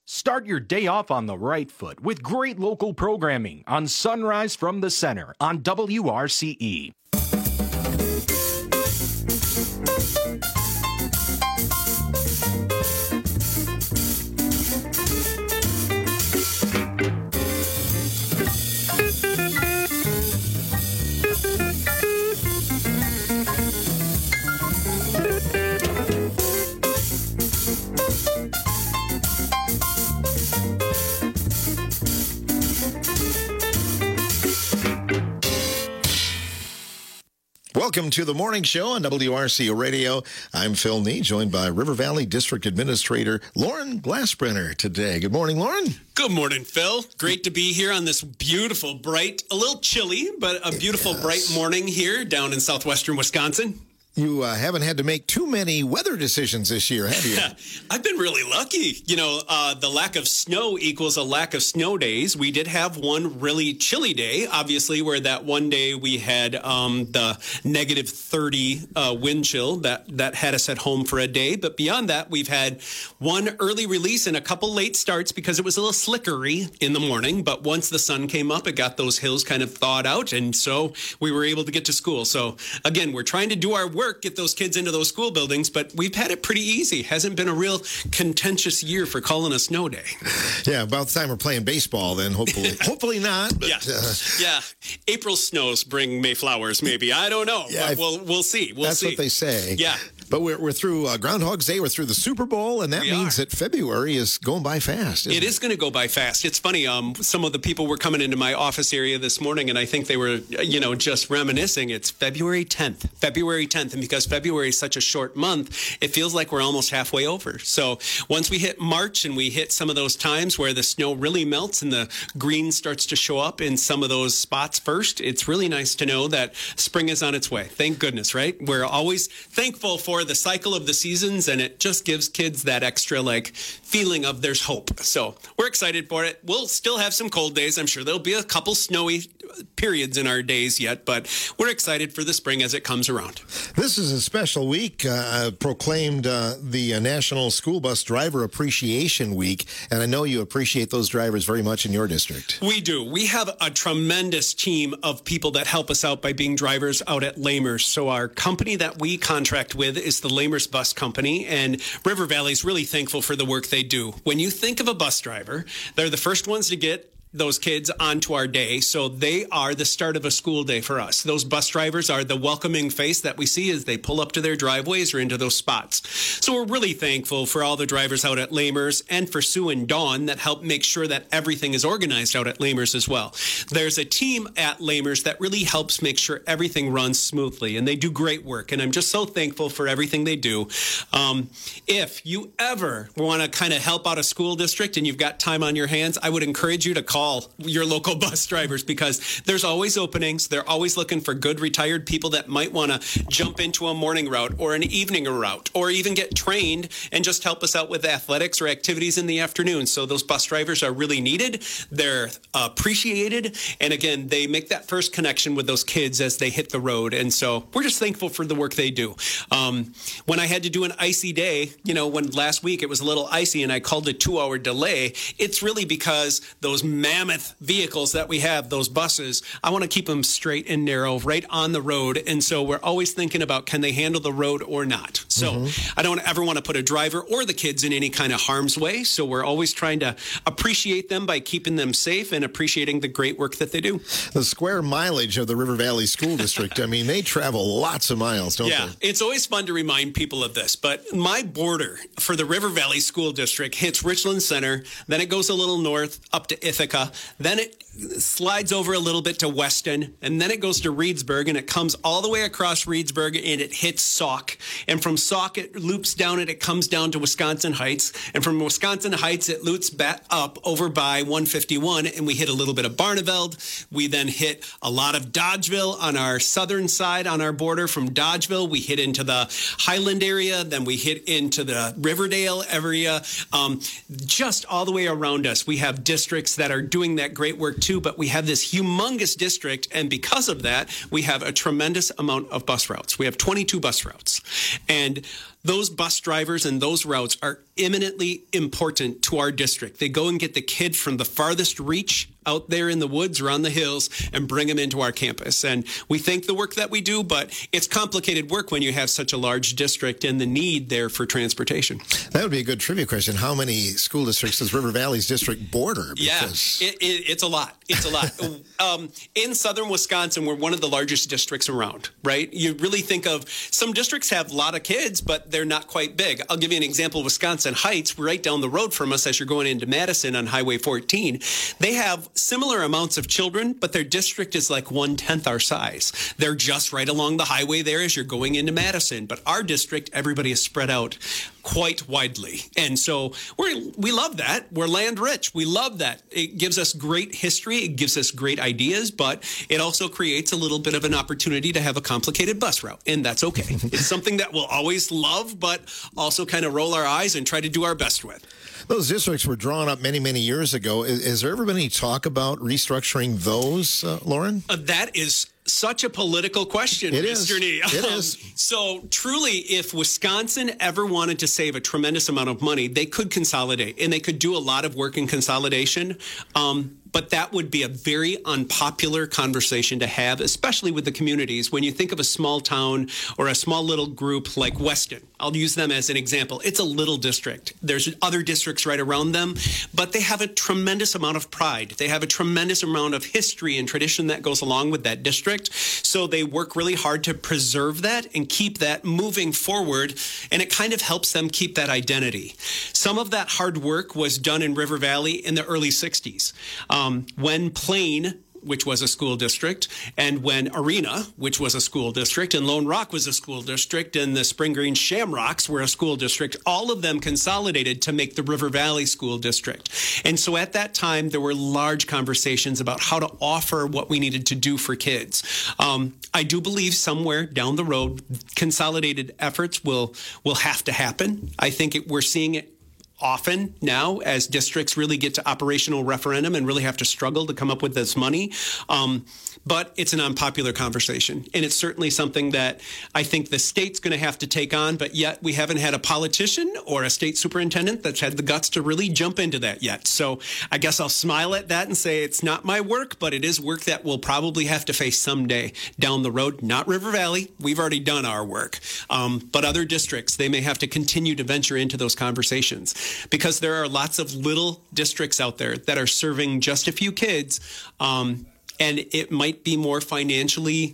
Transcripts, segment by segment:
Start your day off on the right foot with great local programming on Sunrise from the Center on WRCE. Welcome to the morning show on WRCO Radio. I'm Phil Nee, joined by River Valley District Administrator Lauren Glassbrenner today. Good morning, Lauren. Good morning, Phil. Great to be here on this beautiful, bright, a little chilly, but a beautiful, bright morning here down in southwestern Wisconsin. You haven't had to make too many weather decisions this year, have you? I've been really lucky. You know, the lack of snow equals a lack of snow days. We did have one really chilly day, obviously, where that one day we had the negative 30 wind chill that had us at home for a day. But beyond that, we've had one early release and a couple late starts because it was a little slickery in the morning. But once the sun came up, it got those hills kind of thawed out. And so we were able to get to school. So, again, we're trying to do our work, get those kids into those school buildings, but we've had it pretty easy. Hasn't been a real contentious year for calling a snow day. Yeah, about the time we're playing baseball then, hopefully. Hopefully not. But, yeah. April snows bring May flowers, maybe. I don't know. Yeah, but we'll see. That's what they say. Yeah. But we're through Groundhog's Day, we're through the Super Bowl, and that means that February is going by fast. It is going to go by fast. It's funny, some of the people were coming into my office area this morning, and I think they were, just reminiscing. It's February 10th. And because February is such a short month, it feels like we're almost halfway over. So once we hit March and we hit some of those times where the snow really melts and the green starts to show up in some of those spots first, it's really nice to know that spring is on its way. Thank goodness, right? We're always thankful for the cycle of the seasons, and it just gives kids that extra feeling of there's hope. So we're excited for it. We'll still have some cold days. I'm sure there'll be a couple snowy periods in our days yet, but we're excited for the spring as it comes around. This is a special week, proclaimed the National School Bus Driver Appreciation Week, and I know you appreciate those drivers very much in your district. We do. We have a tremendous team of people that help us out by being drivers out at Lamers. So our company that we contract with is the Lamers Bus Company, and River Valley is really thankful for the work they do. When you think of a bus driver, they're the first ones to get those kids onto our day. So they are the start of a school day for us. Those bus drivers are the welcoming face that we see as they pull up to their driveways or into those spots. So we're really thankful for all the drivers out at Lamers and for Sue and Dawn that help make sure that everything is organized out at Lamers as well. There's a team at Lamers that really helps make sure everything runs smoothly, and they do great work. And I'm just so thankful for everything they do. If you ever want to kind of help out a school district and you've got time on your hands, I would encourage you to call your local bus drivers because there's always openings. They're always looking for good retired people that might want to jump into a morning route or an evening route or even get trained and just help us out with athletics or activities in the afternoon. So those bus drivers are really needed. They're appreciated. And again, they make that first connection with those kids as they hit the road. And so we're just thankful for the work they do. When I had to do an icy day, when last week it was a little icy and I called a 2-hour delay, it's really because those mammoth vehicles that we have, those buses, I want to keep them straight and narrow, right on the road. And so we're always thinking about, can they handle the road or not? So I don't ever want to put a driver or the kids in any kind of harm's way. So we're always trying to appreciate them by keeping them safe and appreciating the great work that they do. The square mileage of the River Valley School District, I mean, they travel lots of miles, don't they? Yeah, it's always fun to remind people of this. But my border for the River Valley School District hits Richland Center, then it goes a little north up to Ithaca, then it slides over a little bit to Weston, and then it goes to Reedsburg, and it comes all the way across Reedsburg, and it hits Sauk. And from Sauk, it loops down, and it comes down to Wisconsin Heights. And from Wisconsin Heights, it loops back up over by 151, and we hit a little bit of Barneveld. We then hit a lot of Dodgeville on our southern side on our border. From Dodgeville, we hit into the Highland area, then we hit into the Riverdale area. Just all the way around us, we have districts that are doing that great work too, but we have this humongous district, and because of that, we have a tremendous amount of bus routes. We have 22 bus routes, and those bus drivers and those routes are eminently important to our district. They go and get the kid from the farthest reach out there in the woods or on the hills and bring them into our campus. And we thank the work that we do, but it's complicated work when you have such a large district and the need there for transportation. That would be a good trivia question. How many school districts does River Valley's district border? Because it's a lot. It's a lot. In southern Wisconsin, we're one of the largest districts around, right? You really think of some districts have a lot of kids, but they're not quite big. I'll give you an example. Wisconsin Heights, right down the road from us as you're going into Madison on Highway 14, they have similar amounts of children, but their district is like 1/10 our size. They're just right along the highway there as you're going into Madison. But our district, everybody is spread out quite widely. And so we love that. We're land rich. We love that. It gives us great history. It gives us great ideas, but it also creates a little bit of an opportunity to have a complicated bus route. And that's okay. It's something that we'll always love, but also kind of roll our eyes and try to do our best with. Those districts were drawn up many, many years ago. Is there ever been any talk about restructuring those, Lauren? That is such a political question, Mr. Nee. It is. So truly, if Wisconsin ever wanted to save a tremendous amount of money, they could consolidate, and they could do a lot of work in consolidation. But that would be a very unpopular conversation to have, especially with the communities. When you think of a small town or a small little group like Weston, I'll use them as an example. It's a little district. There's other districts right around them, but they have a tremendous amount of pride. They have a tremendous amount of history and tradition that goes along with that district. So they work really hard to preserve that and keep that moving forward, and it kind of helps them keep that identity. Some of that hard work was done in River Valley in the early 60s. When Plain, which was a school district, and when Arena, which was a school district, and Lone Rock was a school district, and the Spring Green Shamrocks were a school district, all of them consolidated to make the River Valley School District. And so at that time, there were large conversations about how to offer what we needed to do for kids. I do believe somewhere down the road, consolidated efforts will have to happen. I think we're seeing it often now as districts really get to operational referendum and really have to struggle to come up with this money. But it's an unpopular conversation. And it's certainly something that I think the state's going to have to take on. But yet we haven't had a politician or a state superintendent that's had the guts to really jump into that yet. So I guess I'll smile at that and say it's not my work, but it is work that we'll probably have to face someday down the road. Not River Valley. We've already done our work. But other districts, they may have to continue to venture into those conversations, because there are lots of little districts out there that are serving just a few kids, and it might be more financially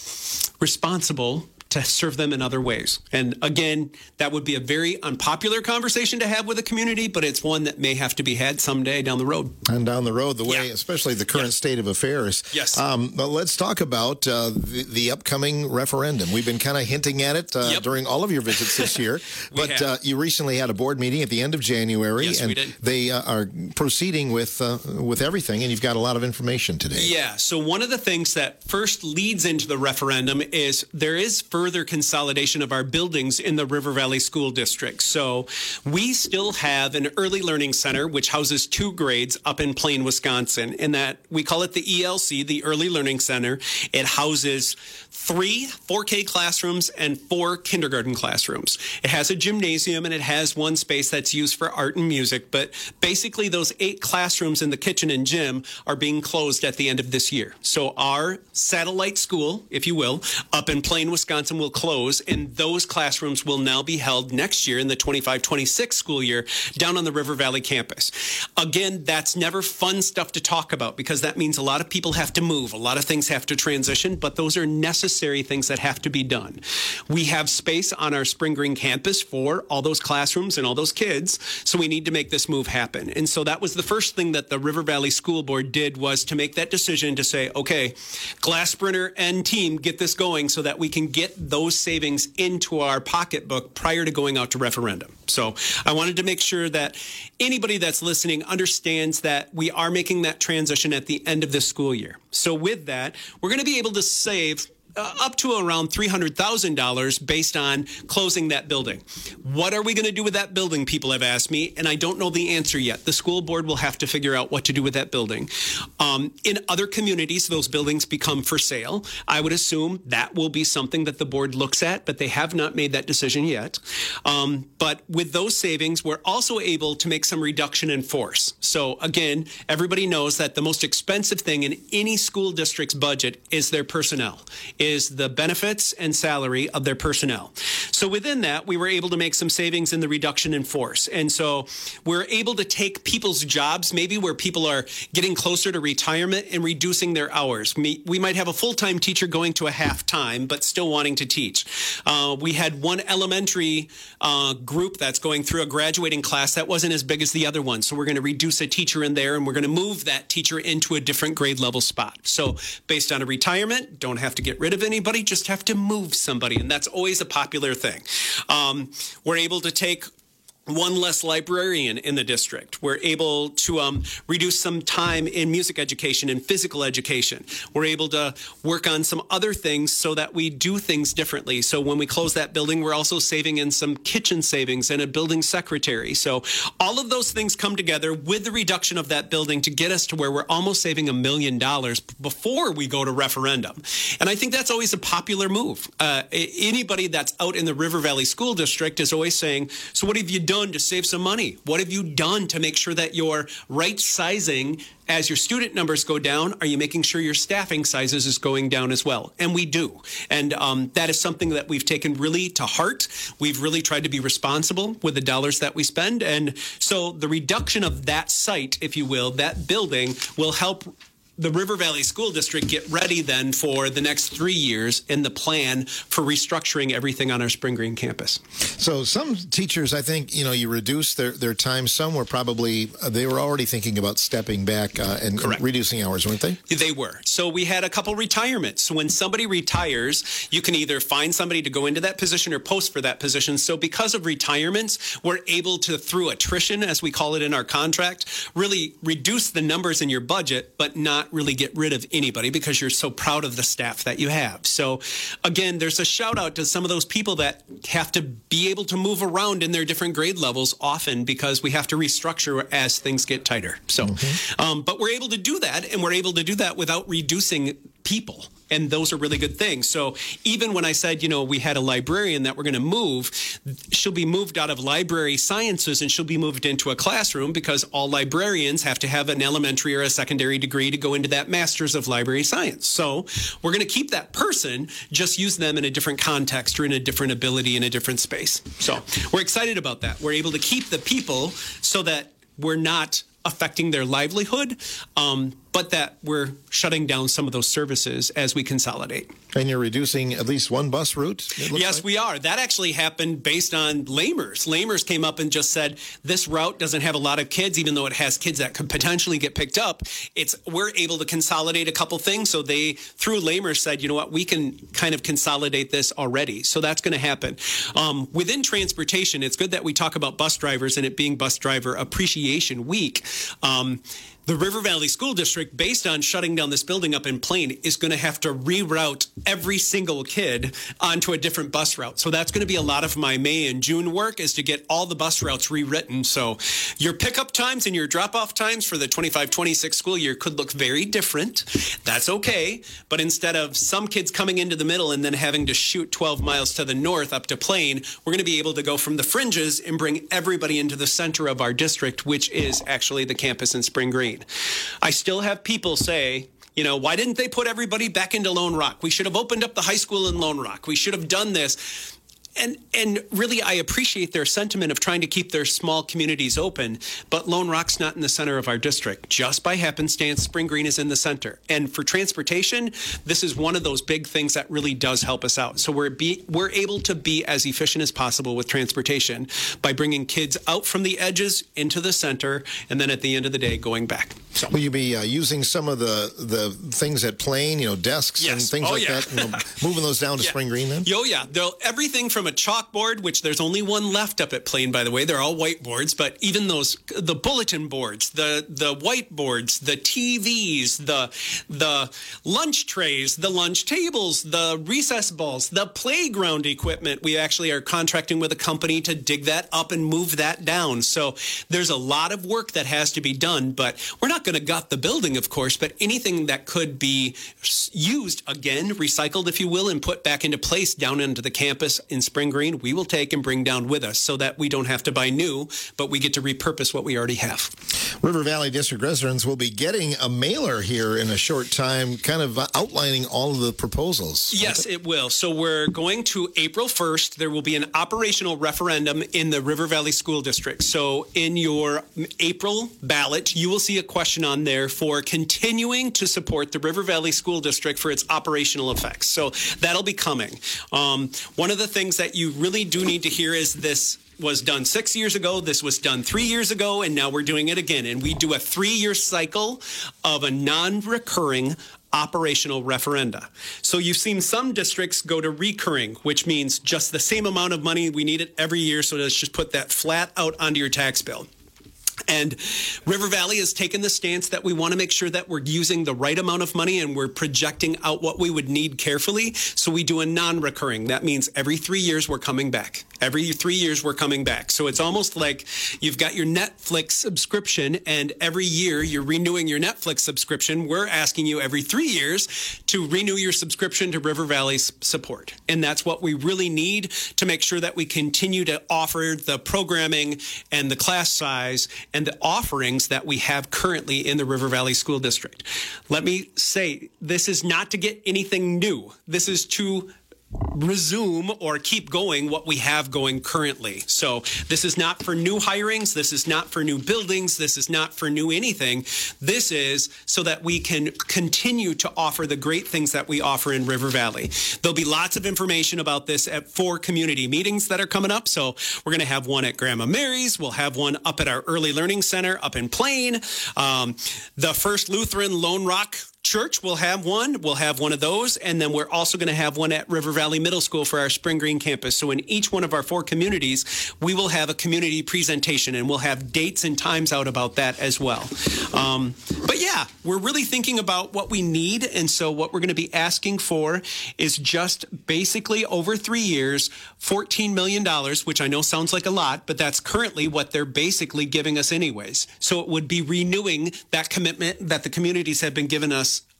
responsible to serve them in other ways. And again, that would be a very unpopular conversation to have with the community, but it's one that may have to be had someday down the road. And down the road, the way, especially the current state of affairs. Yes. But let's talk about the upcoming referendum. We've been kind of hinting at it during all of your visits this year. But you recently had a board meeting at the end of January. Yes, and we did. They are proceeding with everything, and you've got a lot of information today. Yeah. So one of the things that first leads into the referendum is there is further consolidation of our buildings in the River Valley School District. So we still have an early learning center, which houses 2 grades up in Plain, Wisconsin, and that we call it the ELC, the Early Learning Center. It houses 3 4K classrooms and 4 kindergarten classrooms. It has a gymnasium and it has one space that's used for art and music, but basically those 8 classrooms in the kitchen and gym are being closed at the end of this year. So our satellite school, if you will, up in Plain, Wisconsin will close, and those classrooms will now be held next year in the 25-26 school year down on the River Valley campus. Again, that's never fun stuff to talk about, because that means a lot of people have to move, a lot of things have to transition, but those are necessary things that have to be done. We have space on our Spring Green campus for all those classrooms and all those kids, so we need to make this move happen. And so that was the first thing that the River Valley School Board did, was to make that decision to say, okay, Glassbrenner and team, get this going so that we can get those savings into our pocketbook prior to going out to referendum. So I wanted to make sure that anybody that's listening understands that we are making that transition at the end of this school year. So with that, we're going to be able to save up to around $300,000 based on closing that building. What are we going to do with that building? People have asked me, and I don't know the answer yet. The school board will have to figure out what to do with that building. In other communities, those buildings become for sale. I would assume that will be something that the board looks at, but they have not made that decision yet. But with those savings, we're also able to make some reduction in force. So again, everybody knows that the most expensive thing in any school district's budget is their personnel, is the benefits and salary of their personnel. So within that, we were able to make some savings in the reduction in force. And so we're able to take people's jobs, maybe where people are getting closer to retirement, and reducing their hours. We might have a full-time teacher going to a half-time, but still wanting to teach. We had one elementary group that's going through a graduating class that wasn't as big as the other one. So we're going to reduce a teacher in there, and we're going to move that teacher into a different grade level spot. So based on a retirement, don't have to get rid of anybody, just have to move somebody. And that's always a popular thing. We're able to take one less librarian in the district. We're able to reduce some time in music education and physical education. We're able to work on some other things so that we do things differently. So when we close that building, we're also saving in some kitchen savings and a building secretary. So all of those things come together with the reduction of that building to get us to where we're almost saving $1 million before we go to referendum. And I think that's always a popular move. Anybody that's out in the River Valley School District is always saying, so what have you done to save some money? What have you done to make sure that you're right sizing as your student numbers go down? Are you making sure your staffing sizes is going down as well? And we do. And that is something that we've taken really to heart. We've really tried to be responsible with the dollars that we spend. And so the reduction of that site, if you will, that building will help the River Valley School District get ready then for the next 3 years in the plan for restructuring everything on our Spring Green campus. So some teachers, I think, you reduce their time. Some were probably, they were already thinking about stepping back and reducing hours, weren't they? They were. So we had a couple retirements. So when somebody retires, you can either find somebody to go into that position or post for that position. So because of retirements, we're able to, through attrition, as we call it in our contract, really reduce the numbers in your budget, but not really get rid of anybody because you're so proud of the staff that you have. So again, there's a shout out to some of those people that have to be able to move around in their different grade levels often because we have to restructure as things get tighter. So, but we're able to do that, and we're able to do that without reducing people. And those are really good things. So even when I said, we had a librarian that we're going to move, she'll be moved out of library sciences and she'll be moved into a classroom because all librarians have to have an elementary or a secondary degree to go into that master's of library science. So we're going to keep that person, just use them in a different context or in a different ability in a different space. So we're excited about that. We're able to keep the people so that we're not affecting their livelihood, but that we're shutting down some of those services as we consolidate. And you're reducing at least one bus route? Yes, we are. That actually happened based on Lamers. Lamers came up and just said, this route doesn't have a lot of kids, even though it has kids that could potentially get picked up. We're able to consolidate a couple things. So they, through Lamers, said, you know what, we can kind of consolidate this already. So that's going to happen. Within transportation, it's good that we talk about bus drivers and it being Bus Driver Appreciation Week. The River Valley School District, based on shutting down this building up in Plain, is going to have to reroute every single kid onto a different bus route. So that's going to be a lot of my May and June work, is to get all the bus routes rewritten. So your pickup times and your drop-off times for the 25-26 school year could look very different. That's okay. But instead of some kids coming into the middle and then having to shoot 12 miles to the north up to Plain, we're going to be able to go from the fringes and bring everybody into the center of our district, which is actually the campus in Spring Green. I still have people say, why didn't they put everybody back into Lone Rock? We should have opened up the high school in Lone Rock. We should have done this. And really, I appreciate their sentiment of trying to keep their small communities open, but Lone Rock's not in the center of our district. Just by happenstance, Spring Green is in the center. And for transportation, this is one of those big things that really does help us out. So we're able to be as efficient as possible with transportation by bringing kids out from the edges into the center, and then at the end of the day, going back. So. Will you be using some of the things at Plain, desks and things that, moving those down to Spring Green then? Yeah. Everything from from a chalkboard, which there's only one left up at Plain, by the way. They're all whiteboards, but even those, the bulletin boards, the whiteboards, the TVs, the lunch trays, the lunch tables, the recess balls, the playground equipment, we actually are contracting with a company to dig that up and move that down. So there's a lot of work that has to be done, but we're not going to gut the building, of course, but anything that could be used again, recycled, if you will, and put back into place down into the campus in Spring Green, we will take and bring down with us so that we don't have to buy new, but we get to repurpose what we already have. River Valley District residents will be getting a mailer here in a short time, kind of outlining all of the proposals. Yes, it will. So we're going to April 1st. There will be an operational referendum in the River Valley School District. So in your April ballot, you will see a question on there for continuing to support the River Valley School District for its operational effects. So that'll be coming. One of the things that you really do need to hear is this was done 6 years ago, this was done 3 years ago, and now we're doing it again. And we do a 3-year cycle of a non-recurring operational referenda. So you've seen some districts go to recurring, which means just the same amount of money, we need it every year, so let's just put that flat out onto your tax bill. And River Valley has taken the stance that we want to make sure that we're using the right amount of money and we're projecting out what we would need carefully. So we do a non-recurring. That means every 3 years we're coming back. Every 3 years we're coming back. So it's almost like you've got your Netflix subscription and every year you're renewing your Netflix subscription. We're asking you every 3 years to renew your subscription to River Valley's support. And that's what we really need to make sure that we continue to offer the programming and the class size and the offerings that we have currently in the River Valley School District. Let me say, this is not to get anything new. This is to resume or keep going what we have going currently. So this is not for new hirings. This is not for new buildings. This is not for new anything. This is so that we can continue to offer the great things that we offer in River Valley. There'll be lots of information about this at 4 community meetings that are coming up. So we're going to have one at Grandma Mary's. We'll have one up at our Early Learning Center up in Plain. The First Lutheran Lone Rock Church will have one. We'll have one of those. And then we're also going to have one at River Valley Middle School for our Spring Green campus. So in each one of our 4 communities, we will have a community presentation and we'll have dates and times out about that as well. But yeah, we're really thinking about what we need. And so what we're going to be asking for is just basically over 3 years, $14 million, which I know sounds like a lot, but that's currently what they're basically giving us anyways. So it would be renewing that commitment that the communities have been giving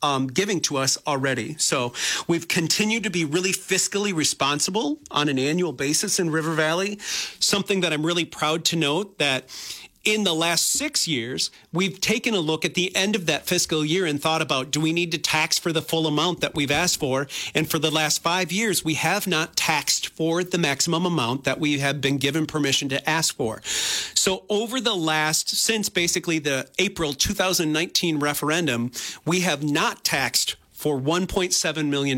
to us already. So we've continued to be really fiscally responsible on an annual basis in River Valley. Something that I'm really proud to note that in the last 6 years, we've taken a look at the end of that fiscal year and thought about, do we need to tax for the full amount that we've asked for? And for the last 5 years, we have not taxed for the maximum amount that we have been given permission to ask for. So over the since basically the April 2019 referendum, we have not taxed for $1.7 million.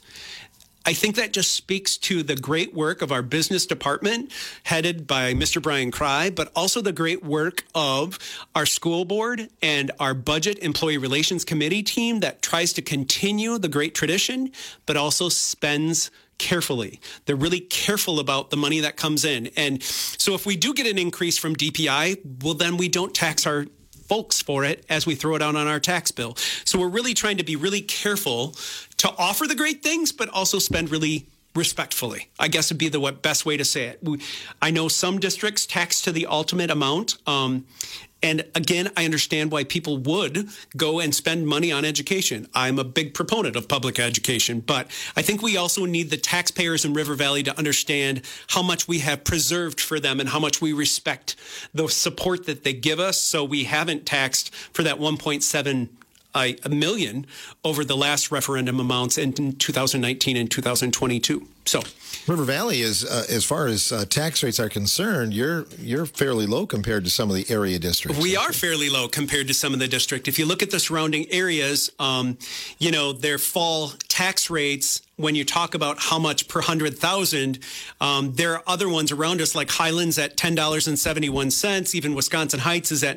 I think that just speaks to the great work of our business department headed by Mr. Brian Cry, but also the great work of our school board and our budget employee relations committee team that tries to continue the great tradition, but also spends carefully. They're really careful about the money that comes in. And so if we do get an increase from DPI, well, then we don't tax our folks for it as we throw it out on our tax bill. So we're really trying to be really careful to offer the great things, but also spend really respectfully, I guess would be the best way to say it. I know some districts tax to the ultimate amount. And again, I understand why people would go and spend money on education. I'm a big proponent of public education, but I think we also need the taxpayers in River Valley to understand how much we have preserved for them and how much we respect the support that they give us. So we haven't taxed for that 1.7 a million over the last referendum amounts in 2019 and 2022. So River Valley is, as far as tax rates are concerned, you're fairly low compared to some of the area districts. We are fairly low compared to some of the district. If you look at the surrounding areas, their fall tax rates, when you talk about how much per 100,000, there are other ones around us like Highlands at $10.71. Even Wisconsin Heights is at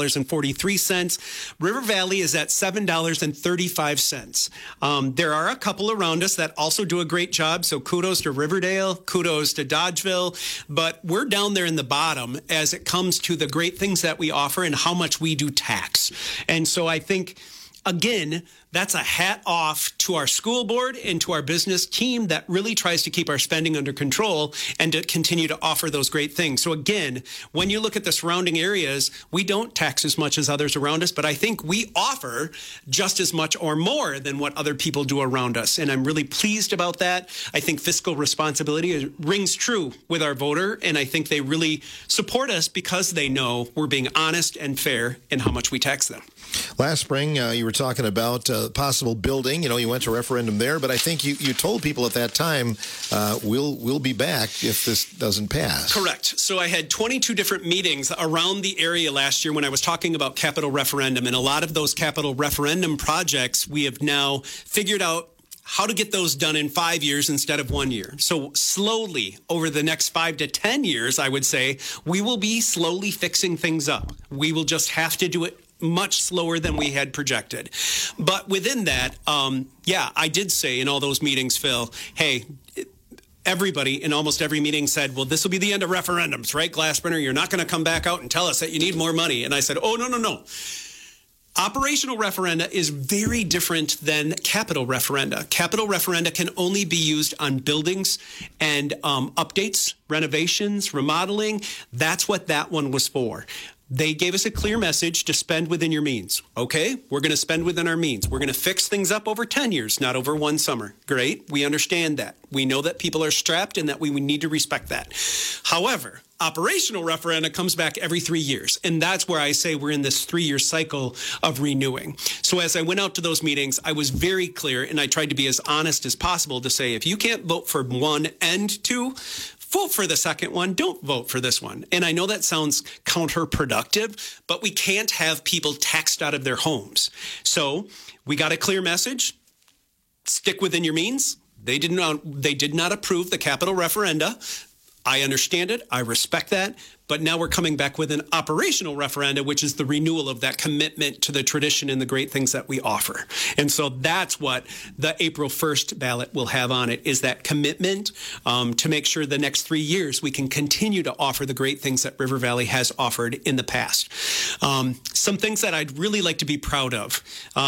$9.43. River Valley is at $7.35. There are a couple around us that also do a great job. So kudos to Riverdale, kudos to Dodgeville, but we're down there in the bottom as it comes to the great things that we offer and how much we do tax. And so I think, again, that's a hat off to our school board and to our business team that really tries to keep our spending under control and to continue to offer those great things. So again, when you look at the surrounding areas, we don't tax as much as others around us, but I think we offer just as much or more than what other people do around us. And I'm really pleased about that. I think fiscal responsibility rings true with our voter, and I think they really support us because they know we're being honest and fair in how much we tax them. Last spring, you were talking about possible building. You went to referendum there, but I think you told people at that time, we'll be back if this doesn't pass. Correct. So I had 22 different meetings around the area last year when I was talking about capital referendum, and a lot of those capital referendum projects, we have now figured out how to get those done in 5 years instead of 1 year. So slowly, over the next 5 to 10 years, I would say, we will be slowly fixing things up. We will just have to do it much slower than we had projected. But within that, I did say in all those meetings, Phil, hey, everybody in almost every meeting said, well, this will be the end of referendums, right, Glassbrenner? You're not going to come back out and tell us that you need more money. And I said, oh, no. Operational referenda is very different than capital referenda. Capital referenda can only be used on buildings and updates, renovations, remodeling. That's what that one was for. They gave us a clear message to spend within your means. Okay, we're going to spend within our means. We're going to fix things up over 10 years, not over one summer. Great. We understand that. We know that people are strapped and that we need to respect that. However, operational referenda comes back every 3 years. And that's where I say we're in this 3-year cycle of renewing. So as I went out to those meetings, I was very clear and I tried to be as honest as possible to say, if you can't vote for one and two, vote for the second one. Don't vote for this one. And I know that sounds counterproductive, but we can't have people taxed out of their homes. So we got a clear message. Stick within your means. They did not approve the capital referenda. I understand it. I respect that. But now we're coming back with an operational referenda, which is the renewal of that commitment to the tradition and the great things that we offer. And so that's what the April 1st ballot will have on it, is that commitment to make sure the next 3 years we can continue to offer the great things that River Valley has offered in the past. Some things that I'd really like to be proud of.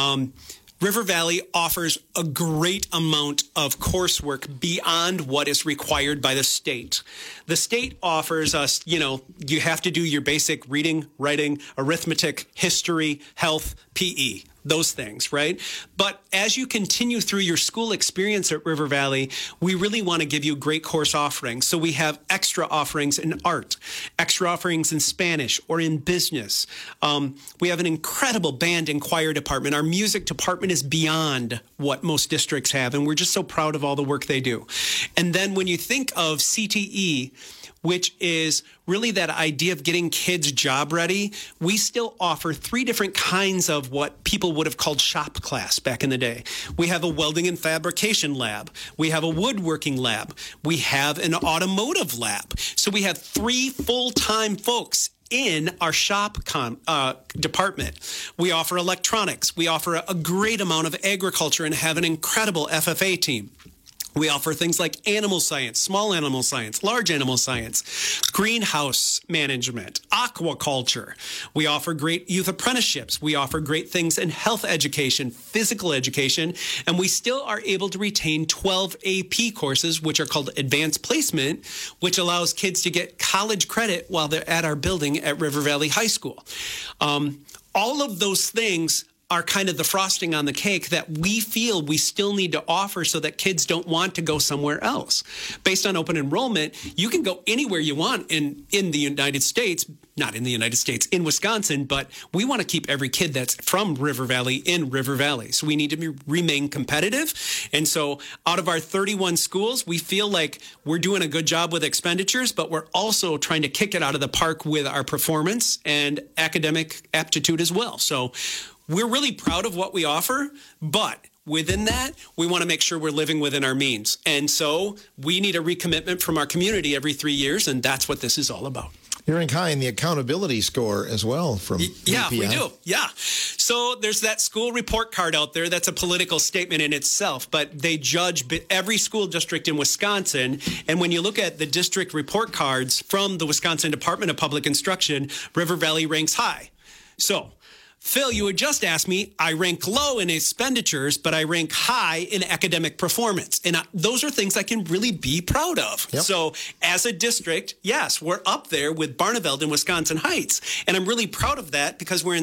River Valley offers a great amount of coursework beyond what is required by the state. The state offers us, you have to do your basic reading, writing, arithmetic, history, health, PE, those things, right? But as you continue through your school experience at River Valley, we really want to give you great course offerings. So we have extra offerings in art, extra offerings in Spanish or in business. We have an incredible band and choir department. Our music department is beyond what most districts have, and we're just so proud of all the work they do. And then when you think of CTE, which is really that idea of getting kids job ready, we still offer 3 different kinds of what people would have called shop class back in the day. We have a welding and fabrication lab. We have a woodworking lab. We have an automotive lab. So we have 3 full-time folks in our shop department. We offer electronics. We offer a great amount of agriculture and have an incredible FFA team. We offer things like animal science, small animal science, large animal science, greenhouse management, aquaculture. We offer great youth apprenticeships. We offer great things in health education, physical education, and we still are able to retain 12 AP courses, which are called advanced placement, which allows kids to get college credit while they're at our building at River Valley High School. All of those things are kind of the frosting on the cake that we feel we still need to offer so that kids don't want to go somewhere else. Based on open enrollment, you can go anywhere you want in the United States, not in the United States, in Wisconsin, but we want to keep every kid that's from River Valley in River Valley. So we need to remain competitive. And so out of our 31 schools, we feel like we're doing a good job with expenditures, but we're also trying to kick it out of the park with our performance and academic aptitude as well. So we're really proud of what we offer, but within that, we want to make sure we're living within our means. And so we need a recommitment from our community every 3 years, and that's what this is all about. You're in kind, the accountability score as well from Yeah, VPI. we do. Yeah. So there's that school report card out there. That's a political statement in itself, but they judge every school district in Wisconsin. And when you look at the district report cards from the Wisconsin Department of Public Instruction, River Valley ranks high. So, Phil, you had just asked me, I rank low in expenditures, but I rank high in academic performance. And those are things I can really be proud of. Yep. So as a district, yes, we're up there with Barneveld and Wisconsin Heights. And I'm really proud of that because we're in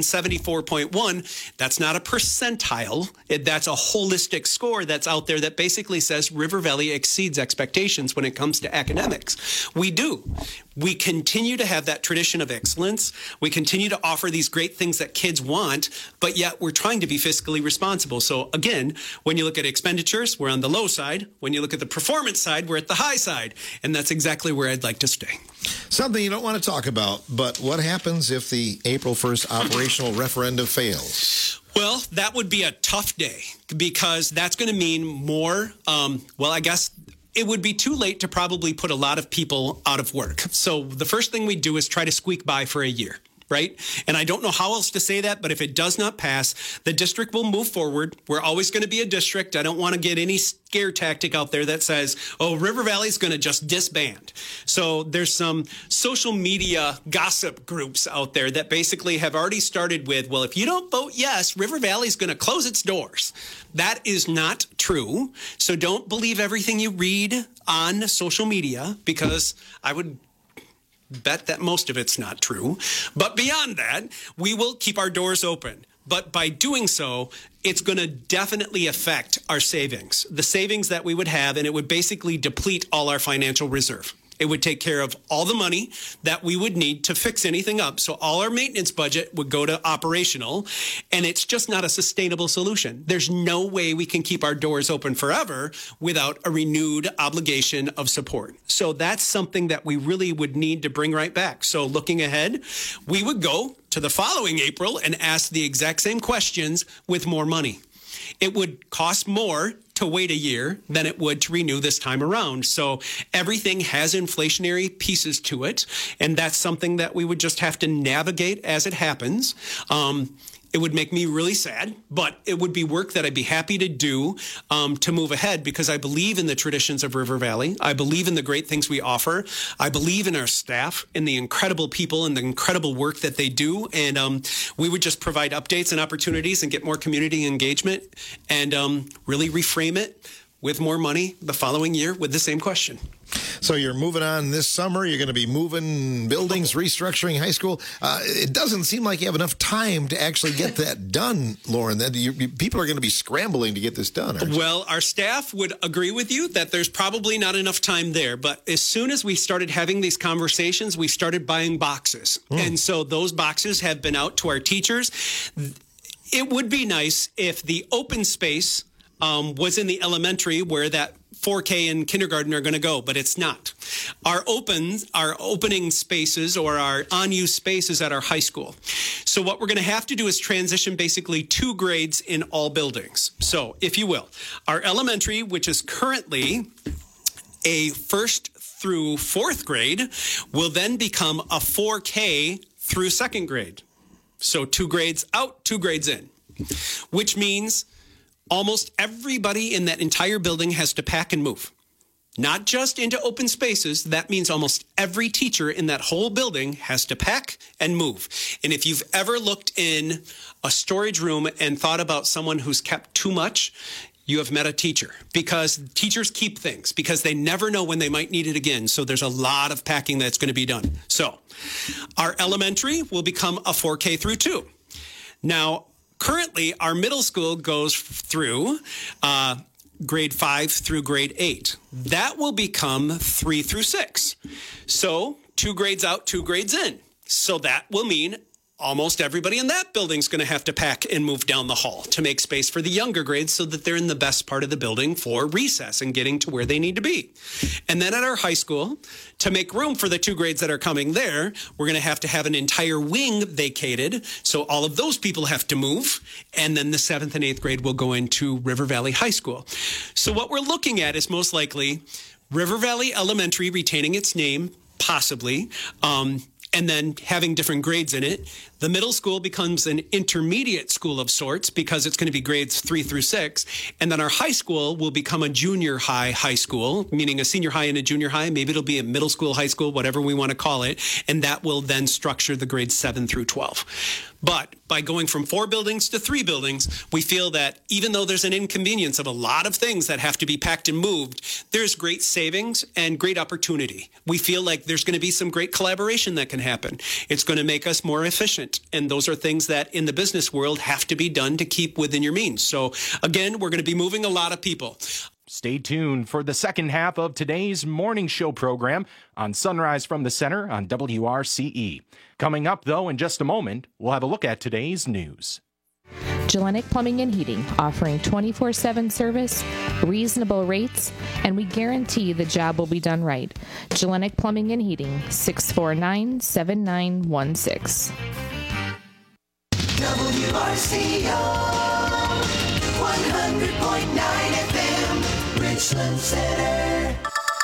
74.1. That's not a percentile. That's a holistic score that's out there that basically says River Valley exceeds expectations when it comes to academics. We do. We continue to have that tradition of excellence. We continue to offer these great things that kids want, but yet we're trying to be fiscally responsible. So again, when you look at expenditures, we're on the low side. When you look at the performance side, we're at the high side. And that's exactly where I'd like to stay. Something you don't want to talk about, but what happens if the April 1st operational referendum fails? Well, that would be a tough day because that's going to mean more, I guess it would be too late to probably put a lot of people out of work. So the first thing we do is try to squeak by for a year, right? And I don't know how else to say that, but if it does not pass, the district will move forward. We're always going to be a district. I don't want to get any scare tactic out there that says, oh, River Valley is going to just disband. So there's some social media gossip groups out there that basically have already started with, well, if you don't vote yes, River Valley is going to close its doors. That is not true. So don't believe everything you read on social media because I would bet that most of it's not true. But beyond that, we will keep our doors open. But by doing so, it's going to definitely affect our savings, the savings that we would have, and it would basically deplete all our financial reserve. It would take care of all the money that we would need to fix anything up. So all our maintenance budget would go to operational, and it's just not a sustainable solution. There's no way we can keep our doors open forever without a renewed obligation of support. So that's something that we really would need to bring right back. So looking ahead, we would go to the following April and ask the exact same questions with more money. It would cost more to wait a year than it would to renew this time around. So everything has inflationary pieces to it, and that's something that we would just have to navigate as it happens. It would make me really sad, but it would be work that I'd be happy to do to move ahead because I believe in the traditions of River Valley. I believe in the great things we offer. I believe in our staff and the incredible people and the incredible work that they do. And we would just provide updates and opportunities and get more community engagement and really reframe it with more money the following year with the same question. So you're moving on this summer. You're going to be moving buildings, restructuring high school. It doesn't seem like you have enough time to actually get that done, Lauren. People are going to be scrambling to get this done. Well, our staff would agree with you that there's probably not enough time there. But as soon as we started having these conversations, we started buying boxes. And so those boxes have been out to our teachers. It would be nice if the open space was in the elementary where that 4K and kindergarten are going to go, but it's not. Our opening spaces or our unused spaces at our high school. So what we're going to have to do is transition basically 2 grades in all buildings. So if you will, our elementary, which is currently a 1st through 4th grade, will then become a 4K through 2nd grade. So 2 grades out, 2 grades in, which means almost everybody in that entire building has to pack and move. Not just into open spaces. That means almost every teacher in that whole building has to pack and move. And if you've ever looked in a storage room and thought about someone who's kept too much, you have met a teacher, because teachers keep things because they never know when they might need it again. So there's a lot of packing that's going to be done. So our elementary will become a 4K through 2. Now, currently, our middle school goes through grade 5 through grade 8. That will become 3 through 6. So 2 grades out, 2 grades in. So that will mean almost everybody in that building is going to have to pack and move down the hall to make space for the younger grades so that they're in the best part of the building for recess and getting to where they need to be. And then at our high school, to make room for the 2 grades that are coming there, we're going to have an entire wing vacated. So all of those people have to move. And then the 7th and 8th grade will go into River Valley High School. So what we're looking at is most likely River Valley Elementary retaining its name, possibly, and then having different grades in it. The middle school becomes an intermediate school of sorts because it's going to be grades 3 through 6. And then our high school will become a junior high school, meaning a senior high and a junior high. Maybe it'll be a middle school, high school, whatever we want to call it. And that will then structure the grades 7 through 12. But by going from 4 buildings to 3 buildings, we feel that even though there's an inconvenience of a lot of things that have to be packed and moved, there's great savings and great opportunity. We feel like there's going to be some great collaboration that can happen. It's going to make us more efficient. And those are things that in the business world have to be done to keep within your means. So again, we're going to be moving a lot of people. Stay tuned for the second half of today's morning show program on Sunrise from the Center on WRCE. Coming up, though, in just a moment, we'll have a look at today's news. Gellenic Plumbing and Heating, offering 24/7 service, reasonable rates, and we guarantee the job will be done right. Gellenic Plumbing and Heating, 649-7916. WRCO 100.9 FM, Richland Center.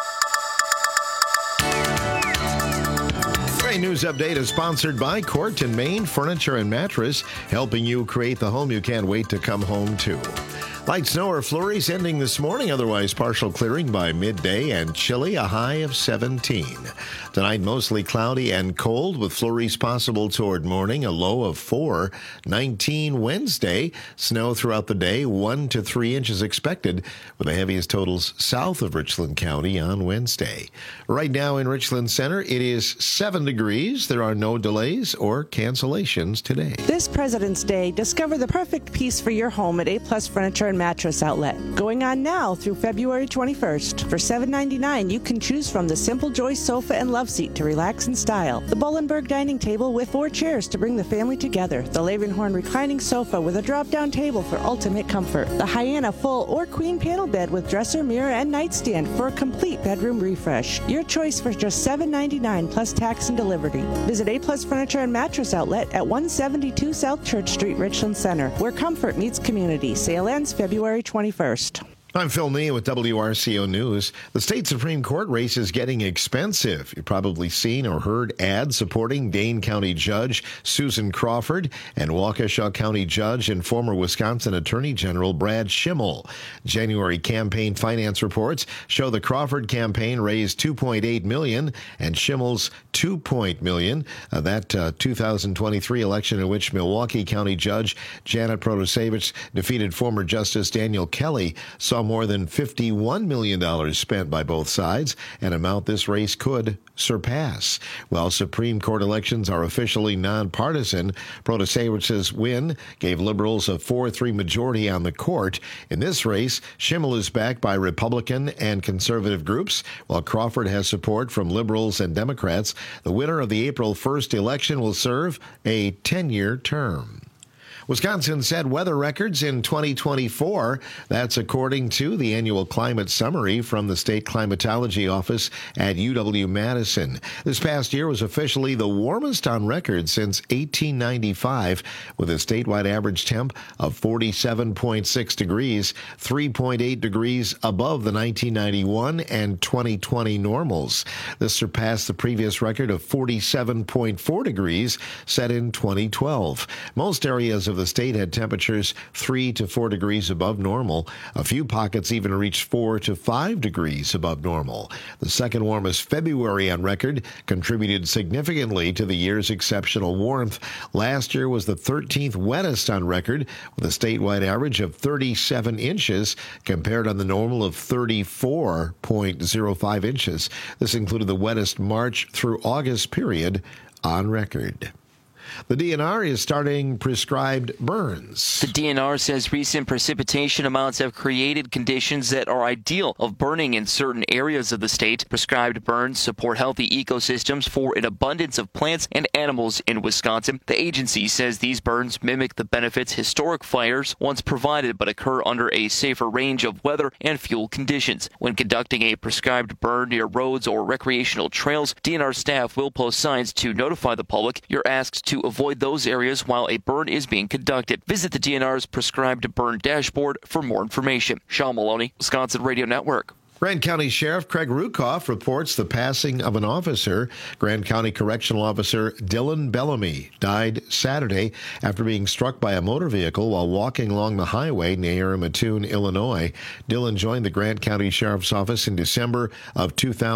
News update is sponsored by Court and Main Furniture and Mattress, helping you create the home you can't wait to come home to. Light snow or flurries ending this morning, otherwise partial clearing by midday and chilly, a high of 17. Tonight, mostly cloudy and cold with flurries possible toward morning, a low of 4. 19 Wednesday, snow throughout the day, 1 to 3 inches expected, with the heaviest totals south of Richland County on Wednesday. Right now in Richland Center, it is 7 degrees. There are no delays or cancellations today. This President's Day, discover the perfect piece for your home at A-Plus Furniture and Mattress Outlet. Going on now through February 21st. For $7.99, you can choose from the Simple Joy sofa and love seat to relax in style, the Bullenberg dining table with 4 chairs to bring the family together, the Levenhorn reclining sofa with a drop-down table for ultimate comfort, the Hyena full or queen panel bed with dresser, mirror, and nightstand for a complete bedroom refresh. Your choice for just $7.99 plus tax and delivery. Visit A-Plus Furniture and Mattress Outlet at 172 South Church Street, Richland Center, where comfort meets community. Sale ends February 21st. I'm Phil Nee with WRCO News. The state Supreme Court race is getting expensive. You've probably seen or heard ads supporting Dane County Judge Susan Crawford and Waukesha County Judge and former Wisconsin Attorney General Brad Schimmel. January campaign finance reports show the Crawford campaign raised $2.8 million and Schimmel's $2 million. That 2023 election in which Milwaukee County Judge Janet Protasevich defeated former Justice Daniel Kelly saw more than $51 million spent by both sides, an amount this race could surpass. While Supreme Court elections are officially nonpartisan, Protasevich's win gave liberals a 4-3 majority on the court. In this race, Schimmel is backed by Republican and conservative groups, while Crawford has support from liberals and Democrats. The winner of the April 1st election will serve a 10-year term. Wisconsin set weather records in 2024. That's according to the annual climate summary from the State Climatology Office at UW-Madison. This past year was officially the warmest on record since 1895, with a statewide average temp of 47.6 degrees, 3.8 degrees above the 1991 and 2020 normals. This surpassed the previous record of 47.4 degrees set in 2012. Most areas of the state had temperatures 3 to 4 degrees above normal. A few pockets even reached 4 to 5 degrees above normal. The second warmest February on record contributed significantly to the year's exceptional warmth. Last year was the 13th wettest on record, with a statewide average of 37 inches compared on the normal of 34.05 inches. This included the wettest March through August period on record. The DNR is starting prescribed burns. The DNR says recent precipitation amounts have created conditions that are ideal of burning in certain areas of the state. Prescribed burns support healthy ecosystems for an abundance of plants and animals in Wisconsin. The agency says these burns mimic the benefits historic fires once provided but occur under a safer range of weather and fuel conditions. When conducting a prescribed burn near roads or recreational trails, DNR staff will post signs to notify the public. You're asked to avoid those areas while a burn is being conducted. Visit the DNR's prescribed burn dashboard for more information. Sean Maloney, Wisconsin Radio Network. Grant County Sheriff Craig Rukoff reports the passing of an officer. Grant County Correctional Officer Dylan Bellamy died Saturday after being struck by a motor vehicle while walking along the highway near Mattoon, Illinois. Dylan joined the Grant County Sheriff's Office in December of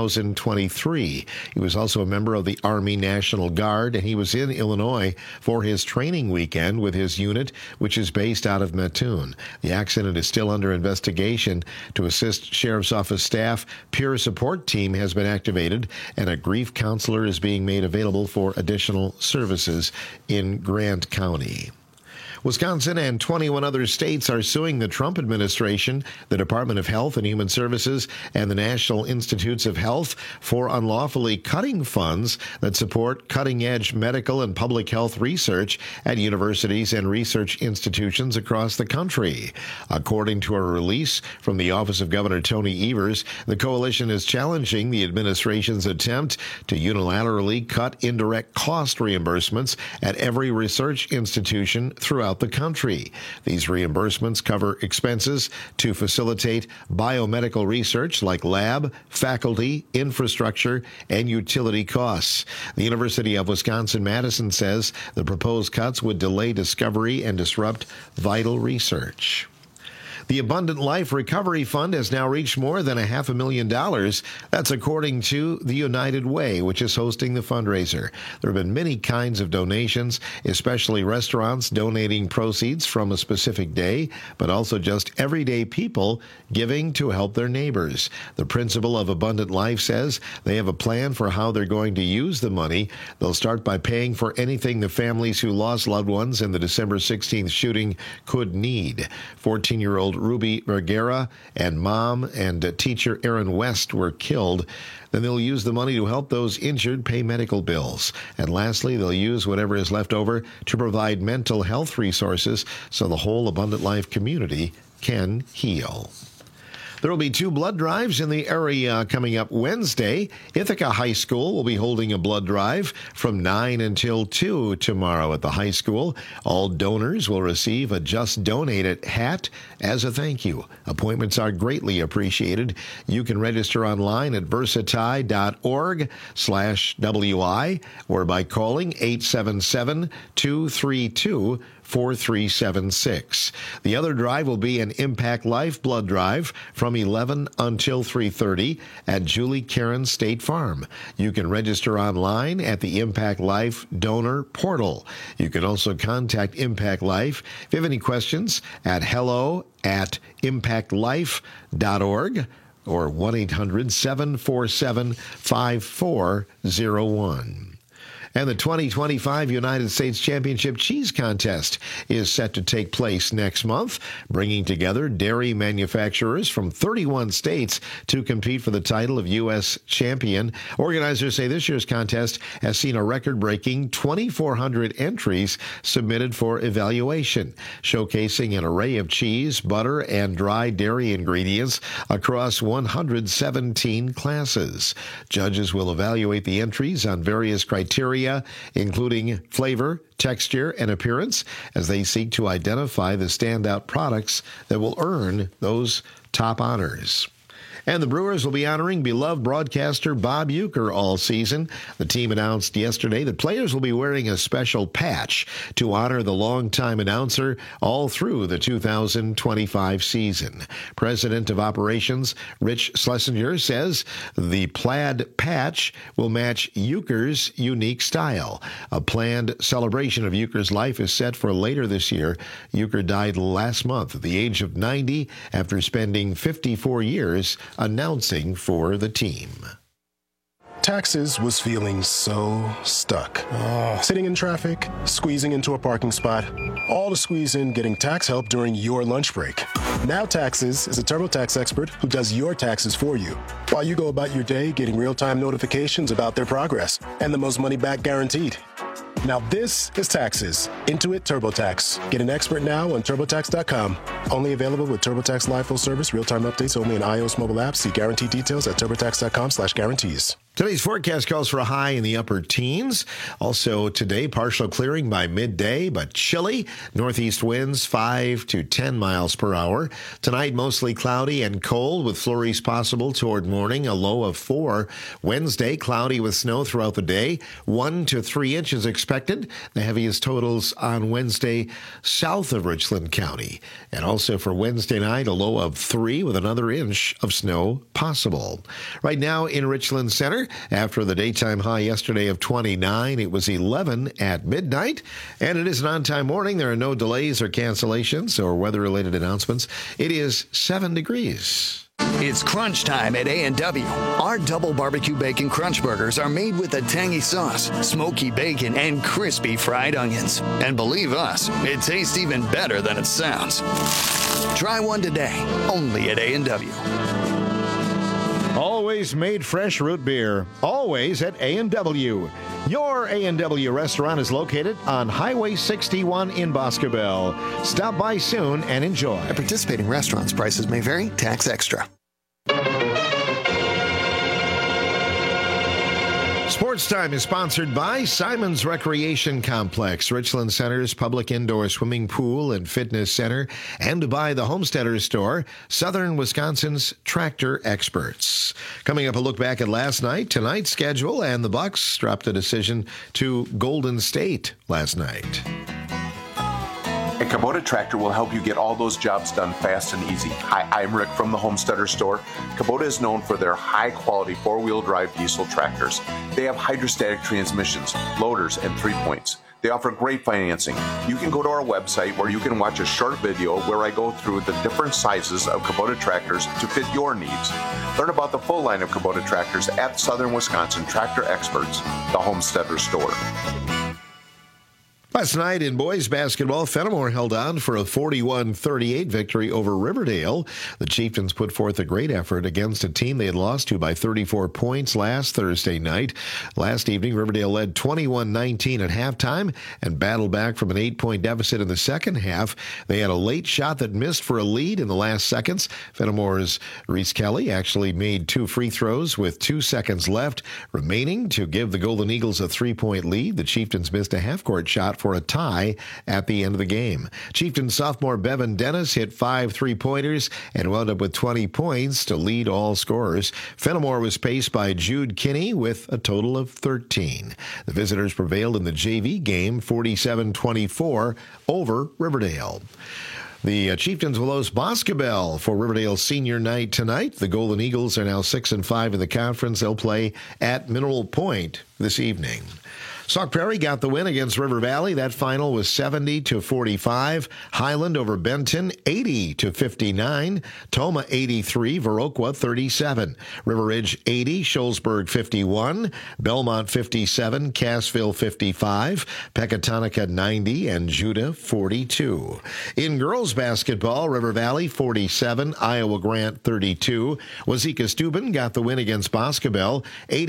2023. He was also a member of the Army National Guard, and he was in Illinois for his training weekend with his unit, which is based out of Mattoon. The accident is still under investigation. To assist Sheriff's Office staff, peer support team has been activated, and a grief counselor is being made available for additional services in Grant County. Wisconsin and 21 other states are suing the Trump administration, the Department of Health and Human Services, and the National Institutes of Health for unlawfully cutting funds that support cutting-edge medical and public health research at universities and research institutions across the country. According to a release from the Office of Governor Tony Evers, the coalition is challenging the administration's attempt to unilaterally cut indirect cost reimbursements at every research institution throughout the country. These reimbursements cover expenses to facilitate biomedical research like lab, faculty, infrastructure, and utility costs. The University of Wisconsin-Madison says the proposed cuts would delay discovery and disrupt vital research. The Abundant Life Recovery Fund has now reached more than $500,000. That's according to the United Way, which is hosting the fundraiser. There have been many kinds of donations, especially restaurants donating proceeds from a specific day, but also just everyday people giving to help their neighbors. The principal of Abundant Life says they have a plan for how they're going to use the money. They'll start by paying for anything the families who lost loved ones in the December 16th shooting could need. 14-year-old Ruby Vergara and mom and teacher Aaron West were killed. Then they'll use the money to help those injured pay medical bills. And lastly, they'll use whatever is left over to provide mental health resources so the whole Abundant Life community can heal. There will be 2 blood drives in the area coming up Wednesday. Ithaca High School will be holding a blood drive from 9 until 2 tomorrow at the high school. All donors will receive a Just Donate It hat as a thank you. Appointments are greatly appreciated. You can register online at versatie.org/WI or by calling 877-232-4376. The other drive will be an Impact Life blood drive from 11 until 3:30 at Julie Karen State Farm. You can register online at the Impact Life donor portal. You can also contact Impact Life if you have any questions at hello@impactlife.org or 1-800-747-5401. And the 2025 United States Championship Cheese Contest is set to take place next month, bringing together dairy manufacturers from 31 states to compete for the title of U.S. champion. Organizers say this year's contest has seen a record-breaking 2,400 entries submitted for evaluation, showcasing an array of cheese, butter, and dry dairy ingredients across 117 classes. Judges will evaluate the entries on various criteria, including flavor, texture, and appearance, as they seek to identify the standout products that will earn those top honors. And the Brewers will be honoring beloved broadcaster Bob Uecker all season. The team announced yesterday that players will be wearing a special patch to honor the longtime announcer all through the 2025 season. President of Operations Rich Schlesinger says the plaid patch will match Uecker's unique style. A planned celebration of Uecker's life is set for later this year. Uecker died last month at the age of 90 after spending 54 years announcing for the team. Taxes was feeling so stuck. Sitting in traffic, squeezing into a parking spot, all to squeeze in getting tax help during your lunch break. Now Taxes is a TurboTax expert who does your taxes for you, while you go about your day getting real-time notifications about their progress and the most money back guaranteed. Now this is Taxes. Intuit TurboTax. Get an expert now on TurboTax.com. Only available with TurboTax Live Full Service. Real-time updates only in iOS mobile apps. See guarantee details at TurboTax.com/guarantees. Today's forecast calls for a high in the upper teens. Also today, partial clearing by midday, but chilly. Northeast winds 5 to 10 miles per hour. Tonight, mostly cloudy and cold with flurries possible toward morning, a low of 4. Wednesday, cloudy with snow throughout the day. 1 to 3 inches expected. The heaviest totals on Wednesday south of Richland County. And also for Wednesday night, a low of 3 with another inch of snow possible. Right now in Richland Center, after the daytime high yesterday of 29, it was 11 at midnight. And it is an on-time morning. There are no delays or cancellations or weather-related announcements. It is 7 degrees. It's crunch time at A&W. Our double barbecue bacon crunch burgers are made with a tangy sauce, smoky bacon, and crispy fried onions. And believe us, it tastes even better than it sounds. Try one today, only at A&W. Always made fresh root beer. Always at A&W. Your A&W restaurant is located on Highway 61 in Boscobel. Stop by soon and enjoy. At participating restaurants, prices may vary. Tax extra. Sports Time is sponsored by Simon's Recreation Complex, Richland Center's public indoor swimming pool and fitness center, and by the Homesteader Store, Southern Wisconsin's tractor experts. Coming up, a look back at last night, tonight's schedule, and the Bucks dropped a decision to Golden State last night. A Kubota tractor will help you get all those jobs done fast and easy. Hi, I'm Rick from the Homesteader Store. Kubota is known for their high-quality four-wheel drive diesel tractors. They have hydrostatic transmissions, loaders, and 3-points. They offer great financing. You can go to our website where you can watch a short video where I go through the different sizes of Kubota tractors to fit your needs. Learn about the full line of Kubota tractors at Southern Wisconsin Tractor Experts, the Homesteader Store. Last night in boys basketball, Fenimore held on for a 41-38 victory over Riverdale. The Chieftains put forth a great effort against a team they had lost to by 34 points last Thursday night. Last evening, Riverdale led 21-19 at halftime and battled back from an 8-point deficit in the second half. They had a late shot that missed for a lead in the last seconds. Fenimore's Reese Kelly actually made 2 free throws with 2 seconds left remaining to give the Golden Eagles a 3-point lead. The Chieftains missed a half-court shot for a tie at the end of the game. Chieftain sophomore Bevan Dennis hit 5 3-pointers and wound up with 20 points to lead all scorers. Fenimore was paced by Jude Kinney with a total of 13. The visitors prevailed in the JV game 47-24 over Riverdale. The Chieftains will host Boscobel for Riverdale's senior night tonight. The Golden Eagles are now 6-5 in the conference. They'll play at Mineral Point this evening. Sauk Prairie got the win against River Valley. That final was 70-45. Highland over Benton, 80-59. Toma, 83. Viroqua, 37. River Ridge, 80. Shullsburg, 51. Belmont, 57. Cassville, 55. Pecatonica, 90. And Judah, 42. In girls basketball, River Valley, 47. Iowa Grant, 32. Wazeeka Steuben got the win against Boscobel,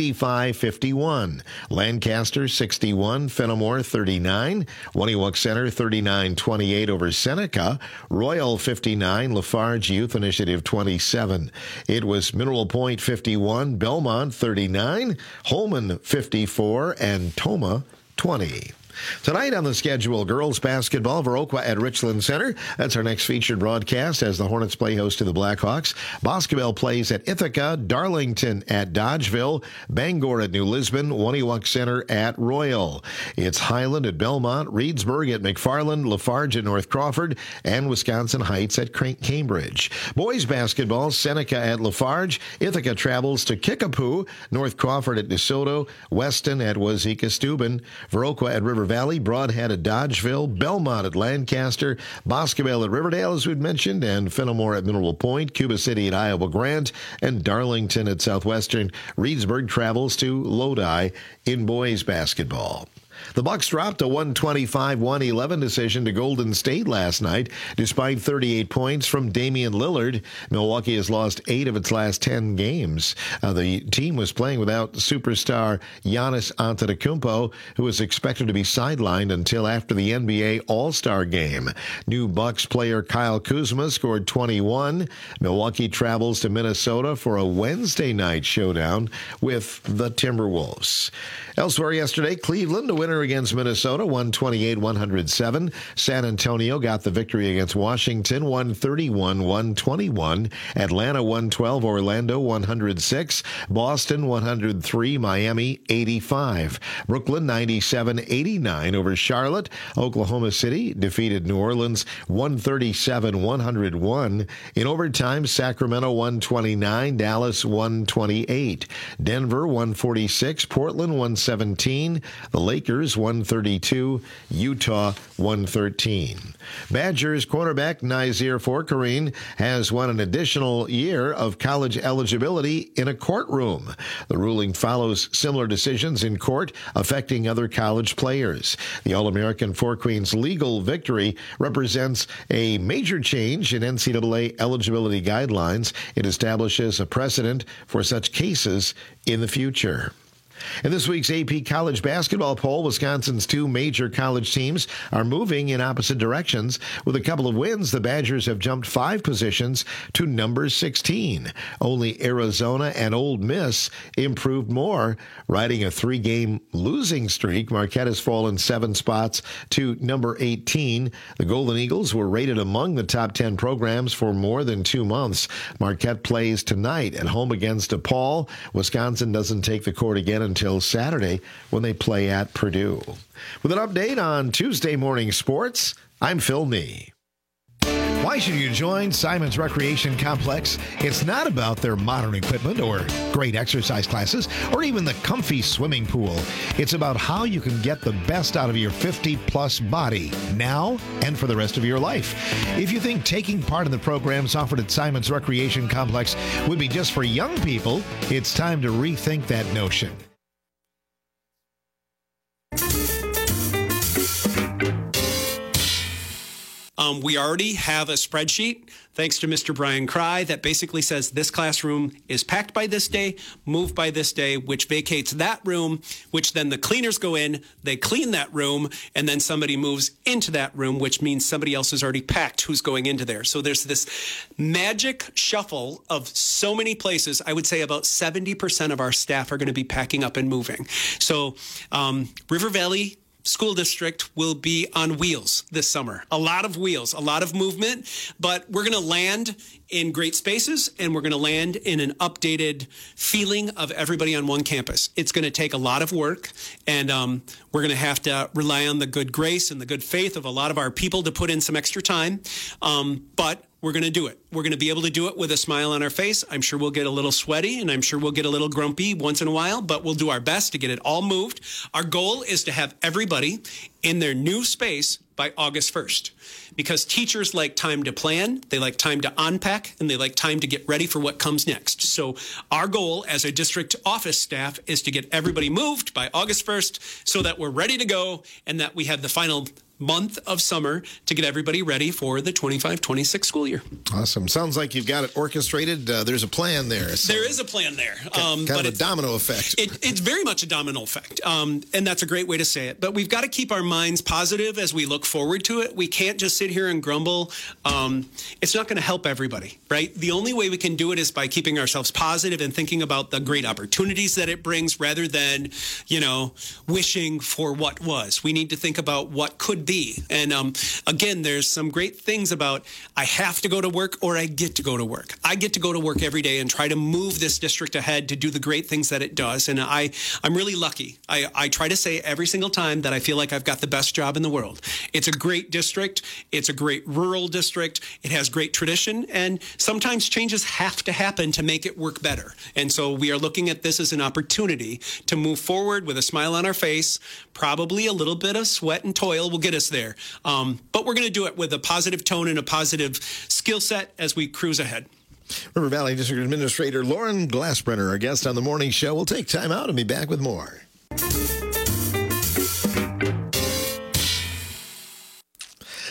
85-51. Lancaster, 61, Fenimore 39, Waniwak Center 39-28 over Seneca, Royal 59, Lafarge Youth Initiative 27. It was Mineral Point 51, Belmont 39, Holman 54, and Toma 20. Tonight on the schedule, girls basketball, Viroqua at Richland Center. That's our next featured broadcast as the Hornets play host to the Blackhawks. Boscobel plays at Ithaca, Darlington at Dodgeville, Bangor at New Lisbon, Waniwak Center at Royal. It's Highland at Belmont, Reedsburg at McFarland, Lafarge at North Crawford, and Wisconsin Heights at Cambridge. Boys basketball, Seneca at Lafarge, Ithaca travels to Kickapoo, North Crawford at DeSoto, Weston at Wazeeka Steuben, Viroqua at River Valley, Broadhead at Dodgeville, Belmont at Lancaster, Boscobel at Riverdale, as we'd mentioned, and Fenimore at Mineral Point, Cuba City at Iowa Grant, and Darlington at Southwestern. Reedsburg travels to Lodi in boys basketball. The Bucks dropped a 125-111 decision to Golden State last night, despite 38 points from Damian Lillard. Milwaukee has lost 8 of its last 10 games. The team was playing without superstar Giannis Antetokounmpo, who is expected to be sidelined until after the NBA All-Star game. New Bucks player Kyle Kuzma scored 21. Milwaukee travels to Minnesota for a Wednesday night showdown with the Timberwolves. Elsewhere yesterday, Cleveland, a winner against Minnesota, 128-107. San Antonio got the victory against Washington, 131-121. Atlanta, 112. Orlando, 106. Boston, 103. Miami, 85. Brooklyn, 97-89 over Charlotte. Oklahoma City defeated New Orleans, 137-101. In overtime, Sacramento, 129. Dallas, 128. Denver, 146. Portland, 117. The Lakers 132, Utah 113. Badgers cornerback Nazir Forkarine has won an additional year of college eligibility in a courtroom. The ruling follows similar decisions in court affecting other college players. The All-American Forkarine's legal victory represents a major change in NCAA eligibility guidelines. It establishes a precedent for such cases in the future. In this week's AP College Basketball Poll, Wisconsin's 2 major college teams are moving in opposite directions. With a couple of wins, the Badgers have jumped 5 positions to number 16. Only Arizona and Ole Miss improved more. Riding a 3-game losing streak, Marquette has fallen 7 spots to number 18. The Golden Eagles were rated among the top 10 programs for more than 2 months. Marquette plays tonight at home against DePaul. Wisconsin doesn't take the court again until Saturday when they play at Purdue. With an update on Tuesday morning sports, I'm Phil Nee. Why should you join Simon's Recreation Complex? It's not about their modern equipment or great exercise classes or even the comfy swimming pool. It's about how you can get the best out of your 50-plus body now and for the rest of your life. If you think taking part in the programs offered at Simon's Recreation Complex would be just for young people, it's time to rethink that notion. We already have a spreadsheet, thanks to Mr. Brian Cry, that basically says this classroom is packed by this day, moved by this day, which vacates that room, which then the cleaners go in, they clean that room, and then somebody moves into that room, which means somebody else has already packed who's going into there. So there's this magic shuffle of so many places. I would say about 70% of our staff are going to be packing up and moving. So River Valley School District will be on wheels this summer. A lot of wheels, a lot of movement, but we're going to land in great spaces and we're going to land in an updated feeling of everybody on one campus. It's going to take a lot of work, and we're going to have to rely on the good grace and the good faith of a lot of our people to put in some extra time, but we're going to do it. We're going to be able to do it with a smile on our face. I'm sure we'll get a little sweaty and I'm sure we'll get a little grumpy once in a while, but we'll do our best to get it all moved. Our goal is to have everybody in their new space by August 1st, because teachers like time to plan, they like time to unpack, and they like time to get ready for what comes next. So our goal as a district office staff is to get everybody moved by August 1st so that we're ready to go and that we have the final month of summer to get everybody ready for the 25-26 school year. Awesome. Sounds like you've got it orchestrated. There's a plan there. So there is a plan there. Kind of a domino effect. It's very much a domino effect, and that's a great way to say it. But we've got to keep our minds positive as we look forward to it. We can't just sit here and grumble. It's not going to help everybody, right? The only way we can do it is by keeping ourselves positive and thinking about the great opportunities that it brings rather than, wishing for what was. We need to think about what could be. And again, there's some great things about I have to go to work or I get to go to work. I get to go to work every day and try to move this district ahead to do the great things that it does. And I'm really lucky. I try to say every single time that I feel like I've got the best job in the world. It's a great district. It's a great rural district. It has great tradition. And sometimes changes have to happen to make it work better. And so we are looking at this as an opportunity to move forward with a smile on our face. Probably a little bit of sweat and toil will get us there. But we're going to do it with a positive tone and a positive skill set as we cruise ahead. River Valley District Administrator Lauren Glassbrenner, our guest on the morning show. We'll take time out and be back with more.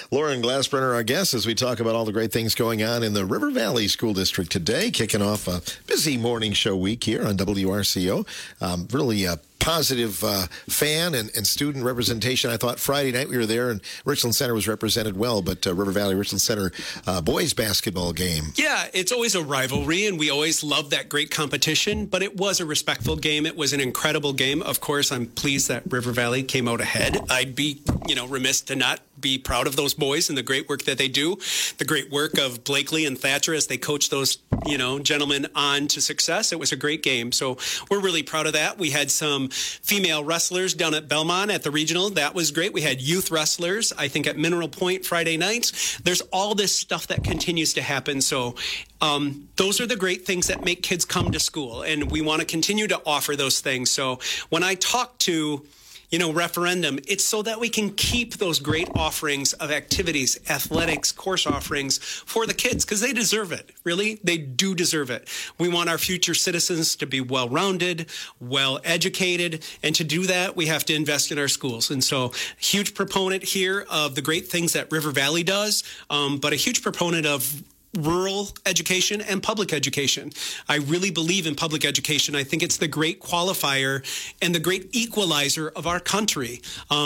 Lauren Glassbrenner, our guest, as we talk about all the great things going on in the River Valley School District today, kicking off a busy morning show week here on WRCO. Really a positive fan and student representation. I thought Friday night we were there and Richland Center was represented well, but River Valley Richland Center boys basketball game. Yeah, it's always a rivalry, and we always love that great competition, but it was a respectful game. It was an incredible game. Of course, I'm pleased that River Valley came out ahead. I'd be, remiss to not be proud of those boys and the great work that they do, the great work of Blakely and Thatcher as they coach those, gentlemen on to success. It was a great game. So we're really proud of that. We had some female wrestlers down at Belmont at the regional. That was great. We had youth wrestlers, I think, at Mineral Point Friday nights. There's all this stuff that continues to happen. So those are the great things that make kids come to school, and we want to continue to offer those things. So when I talk to referendum, it's so that we can keep those great offerings of activities, athletics, course offerings for the kids, because they deserve it. Really, they do deserve it. We want our future citizens to be well-rounded, well-educated, and to do that, we have to invest in our schools. And so, huge proponent here of the great things that River Valley does, but a huge proponent of rural education and public education. I really believe in public education. I think it's the great qualifier and the great equalizer of our country.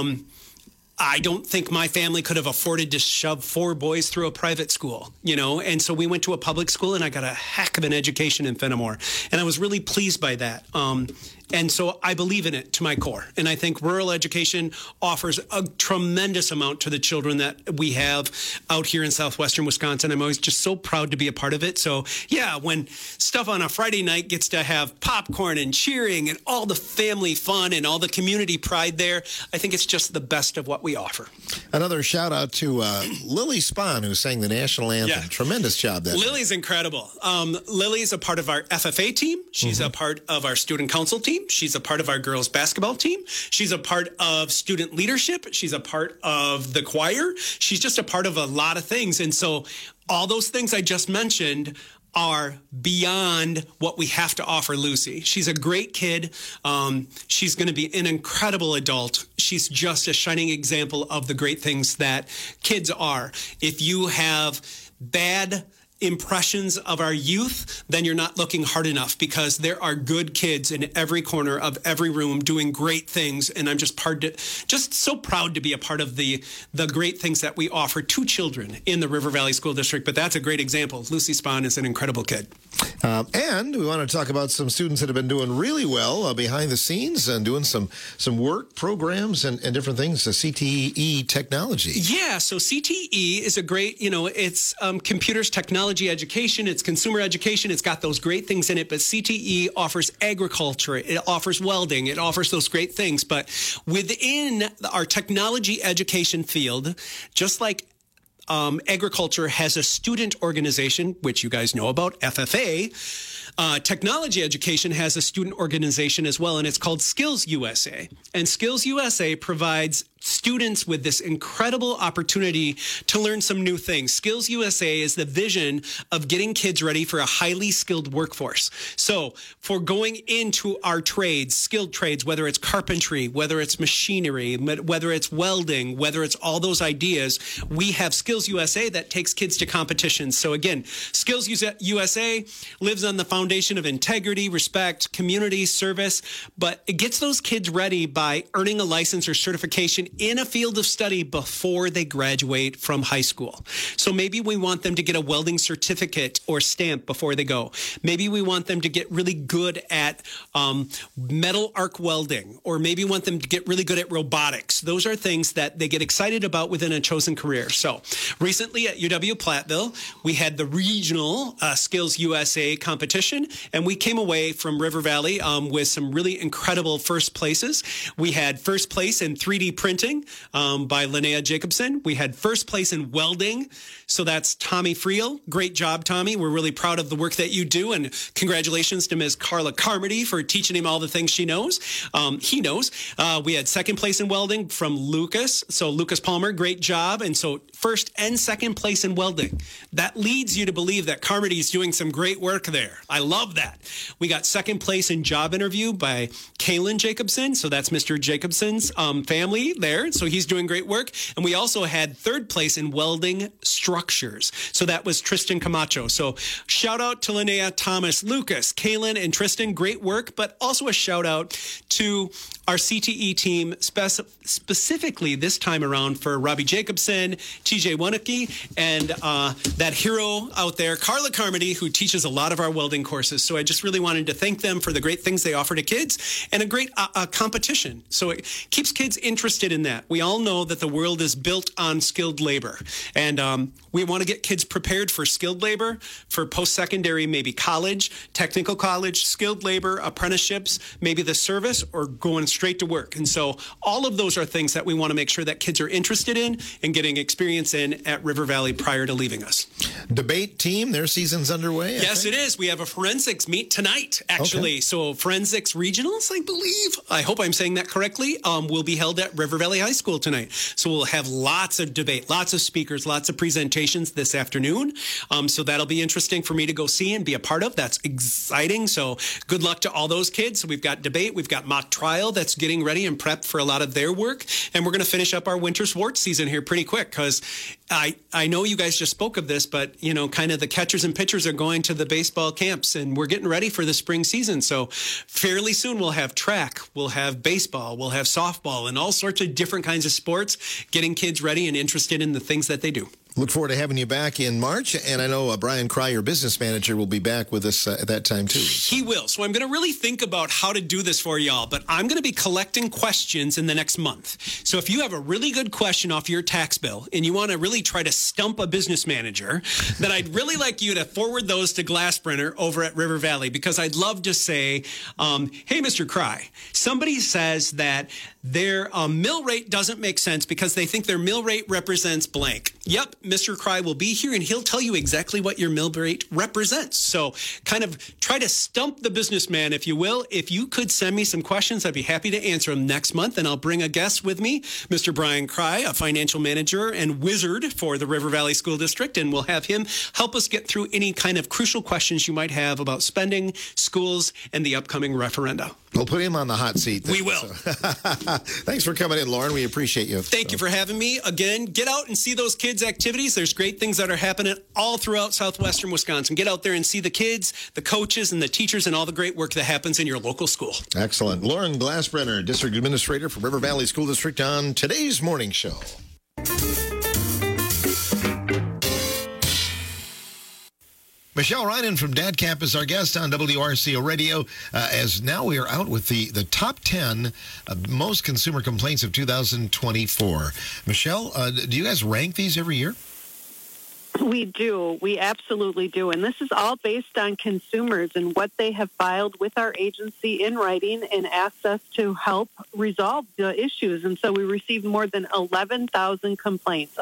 I don't think my family could have afforded to shove 4 boys through a private school, and so we went to a public school and I got a heck of an education in Fenimore, and I was really pleased by that. And so I believe in it to my core. And I think rural education offers a tremendous amount to the children that we have out here in southwestern Wisconsin. I'm always just so proud to be a part of it. So, yeah, when stuff on a Friday night gets to have popcorn and cheering and all the family fun and all the community pride there, I think it's just the best of what we offer. Another shout out to Lily Spahn, who sang the national anthem. Yeah. Tremendous job. Lily's incredible. Lily's a part of our FFA team. She's a part of our student council team. She's a part of our girls basketball team. She's a part of student leadership. She's a part of the choir. She's just a part of a lot of things. And so all those things I just mentioned are beyond what we have to offer Lucy. She's a great kid. She's going to be an incredible adult. She's just a shining example of the great things that kids are. If you have bad impressions of our youth, then you're not looking hard enough, because there are good kids in every corner of every room doing great things. And I'm just so proud to be a part of the great things that we offer to children in the River Valley School District. But that's a great example. Lucy Spahn is an incredible kid. And we want to talk about some students that have been doing really well behind the scenes and doing some work programs and different things, the CTE technology. Yeah, so CTE is a great, it's computers, technology, education, it's consumer education, it's got those great things in it, but CTE offers agriculture, it offers welding, it offers those great things. But within our technology education field, just like agriculture has a student organization, which you guys know about, FFA, technology education has a student organization as well, and it's called Skills USA. And Skills USA provides students with this incredible opportunity to learn some new things. Skills USA is the vision of getting kids ready for a highly skilled workforce. So for going into our trades, skilled trades, whether it's carpentry, whether it's machinery, whether it's welding, whether it's all those ideas, we have Skills USA that takes kids to competitions. So again, Skills USA lives on the foundation of integrity, respect, community, service, but it gets those kids ready by earning a license or certification in a field of study before they graduate from high school. So maybe we want them to get a welding certificate or stamp before they go. Maybe we want them to get really good at metal arc welding, or maybe want them to get really good at robotics. Those are things that they get excited about within a chosen career. So recently at UW-Platteville, we had the regional Skills USA competition, and we came away from River Valley with some really incredible first places. We had first place in 3D printing by Linnea Jacobson. We had first place in welding. So that's Tommy Friel. Great job, Tommy. We're really proud of the work that you do. And congratulations to Ms. Carla Carmody for teaching him all the things she knows. He knows. We had second place in welding from Lucas. So Lucas Palmer, great job. And so first and second place in welding. That leads you to believe that Carmody is doing some great work there. I love that. We got second place in job interview by Kalen Jacobson. So that's Mr. Jacobson's family there. So he's doing great work. And we also had third place in welding structures. So that was Tristan Camacho. So shout out to Linnea, Thomas, Lucas, Kalen, and Tristan. Great work. But also a shout out to our CTE team, specifically this time around for Robbie Jacobson, TJ Wonicky, and that hero out there, Carla Carmody, who teaches a lot of our welding courses. So I just really wanted to thank them for the great things they offer to kids and a great competition. So it keeps kids interested in that. We all know that the world is built on skilled labor. And we want to get kids prepared for skilled labor, for post-secondary, maybe college, technical college, skilled labor, apprenticeships, maybe the service, or going straight to work. And so all of those are things that we want to make sure that kids are interested in and getting experience in at River Valley prior to leaving us. Debate team, their season's underway. Yes, it is. We have a forensics meet tonight, actually. Okay. So forensics regionals, I believe, I hope I'm saying that correctly, will be held at River Valley High School tonight. So we'll have lots of debate, lots of speakers, lots of presentations this afternoon. So that'll be interesting for me to go see and be a part of. That's exciting. So good luck to all those kids. So we've got debate, we've got mock trial that's getting ready and prepped for a lot of their work. And we're going to finish up our winter sports season here pretty quick because I know you guys just spoke of this, but, kind of the catchers and pitchers are going to the baseball camps and we're getting ready for the spring season. So fairly soon we'll have track, we'll have baseball, we'll have softball and all sorts of different kinds of sports, getting kids ready and interested in the things that they do. Look forward to having you back in March. And I know Brian Cry, your business manager, will be back with us at that time, too. He will. So I'm going to really think about how to do this for y'all. But I'm going to be collecting questions in the next month. So if you have a really good question off your tax bill and you want to really try to stump a business manager, then I'd really like you to forward those to Glassprinter over at River Valley. Because I'd love to say, hey, Mr. Cry, somebody says that their mill rate doesn't make sense because they think their mill rate represents blank. Yep, Mr. Cry will be here and he'll tell you exactly what your mill rate represents. So kind of try to stump the businessman, if you will. If you could send me some questions, I'd be happy to answer them next month. And I'll bring a guest with me, Mr. Brian Cry, a financial manager and wizard for the River Valley School District. And we'll have him help us get through any kind of crucial questions you might have about spending, schools, and the upcoming referenda. We'll put him on the hot seat then. We will. So. Thanks for coming in, Lauren. We appreciate you. Thank you for having me. Again, get out and see those kids' activities. There's great things that are happening all throughout southwestern Wisconsin. Get out there and see the kids, the coaches, and the teachers, and all the great work that happens in your local school. Excellent. Lauren Glassprinter, District Administrator for River Valley School District on today's morning show. Michelle Reinen from DADCAP is our guest on WRCO Radio, as now we are out with the top 10 most consumer complaints of 2024. Michelle, do you guys rank these every year? We do. We absolutely do. And this is all based on consumers and what they have filed with our agency in writing and asked us to help resolve the issues. And so we received more than 11,000 complaints,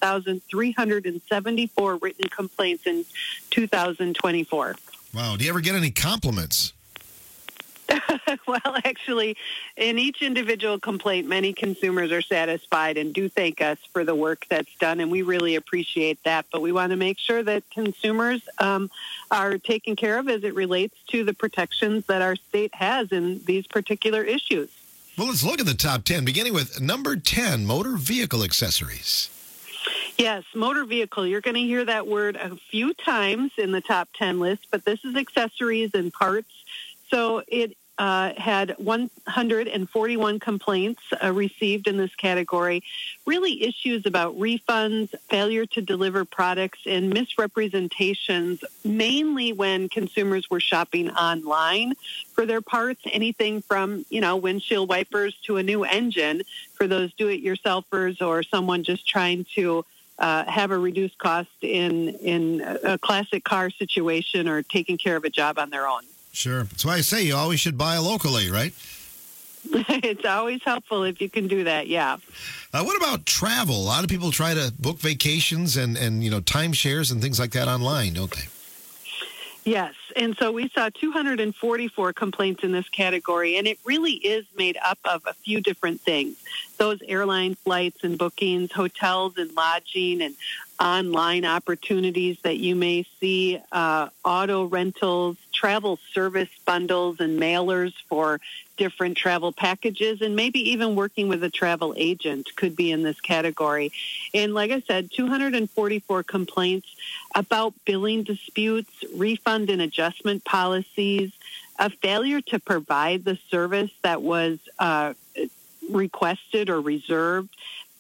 11,374 written complaints in 2024. Wow. Do you ever get any compliments? Well, actually, in each individual complaint, many consumers are satisfied and do thank us for the work that's done, and we really appreciate that. But we want to make sure that consumers are taken care of as it relates to the protections that our state has in these particular issues. Well, let's look at the top 10, beginning with number 10, motor vehicle accessories. Yes, motor vehicle. You're going to hear that word a few times in the top 10 list, but this is accessories and parts. So it had 141 complaints received in this category. Really issues about refunds, failure to deliver products, and misrepresentations, mainly when consumers were shopping online for their parts, anything from, windshield wipers to a new engine for those do-it-yourselfers or someone just trying to have a reduced cost in a classic car situation or taking care of a job on their own. Sure. That's why I say you always should buy locally, right? It's always helpful if you can do that, yeah. What about travel? A lot of people try to book vacations and timeshares and things like that online, don't they? Yes, and so we saw 244 complaints in this category, and it really is made up of a few different things. Those airline flights and bookings, hotels and lodging, and online opportunities that you may see, auto rentals, travel service bundles and mailers for different travel packages, and maybe even working with a travel agent could be in this category. And like I said, 244 complaints about billing disputes, refund and adjustment policies, a failure to provide the service that was requested or reserved,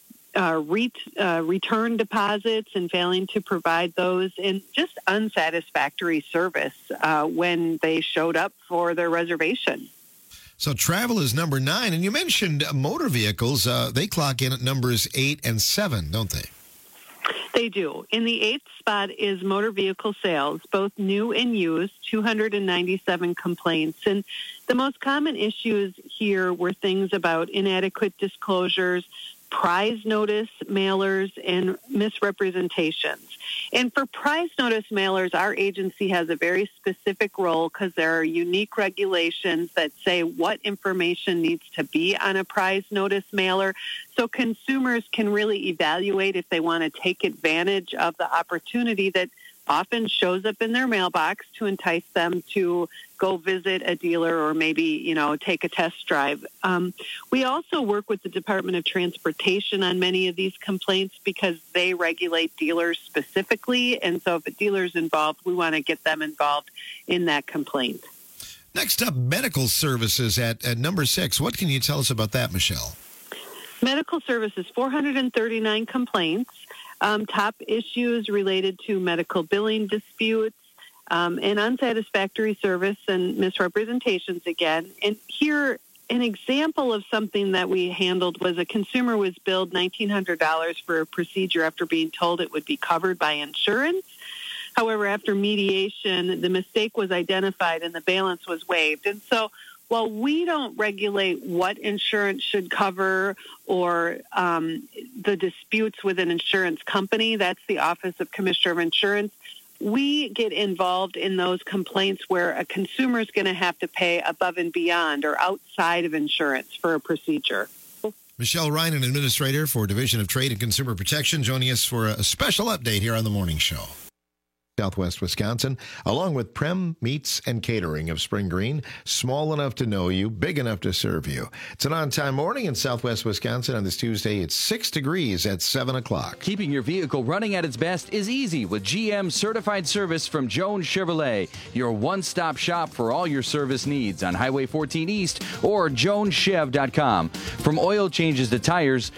return deposits and failing to provide those, and just unsatisfactory service when they showed up for their reservation. So travel is number 9. And you mentioned motor vehicles. They clock in at numbers 8 and 7, don't they? They do. In the 8th spot is motor vehicle sales, both new and used, 297 complaints. And the most common issues here were things about inadequate disclosures, prize notice mailers, and misrepresentations. And for prize notice mailers, our agency has a very specific role because there are unique regulations that say what information needs to be on a prize notice mailer, so consumers can really evaluate if they want to take advantage of the opportunity that often shows up in their mailbox to entice them to go visit a dealer or maybe, take a test drive. We also work with the Department of Transportation on many of these complaints because they regulate dealers specifically. And so if a dealer's involved, we want to get them involved in that complaint. Next up, medical services at number 6. What can you tell us about that, Michelle? Medical services, 439 complaints. Top issues related to medical billing disputes, and unsatisfactory service and misrepresentations again. And here, an example of something that we handled was a consumer was billed $1,900 for a procedure after being told it would be covered by insurance. However, after mediation, the mistake was identified and the balance was waived. And so while we don't regulate what insurance should cover or the disputes with an insurance company, that's the Office of Commissioner of Insurance, we get involved in those complaints where a consumer is going to have to pay above and beyond or outside of insurance for a procedure. Michelle Ryan, an administrator for Division of Trade and Consumer Protection, joining us for a special update here on The Morning Show. Southwest Wisconsin, along with Prem Meats and Catering of Spring Green, small enough to know you, big enough to serve you. It's an on-time morning in Southwest Wisconsin. On this Tuesday, it's 6 degrees at 7 o'clock. Keeping your vehicle running at its best is easy with GM Certified Service from Jones Chevrolet, your one-stop shop for all your service needs on Highway 14 East or joneschev.com. From oil changes to tires,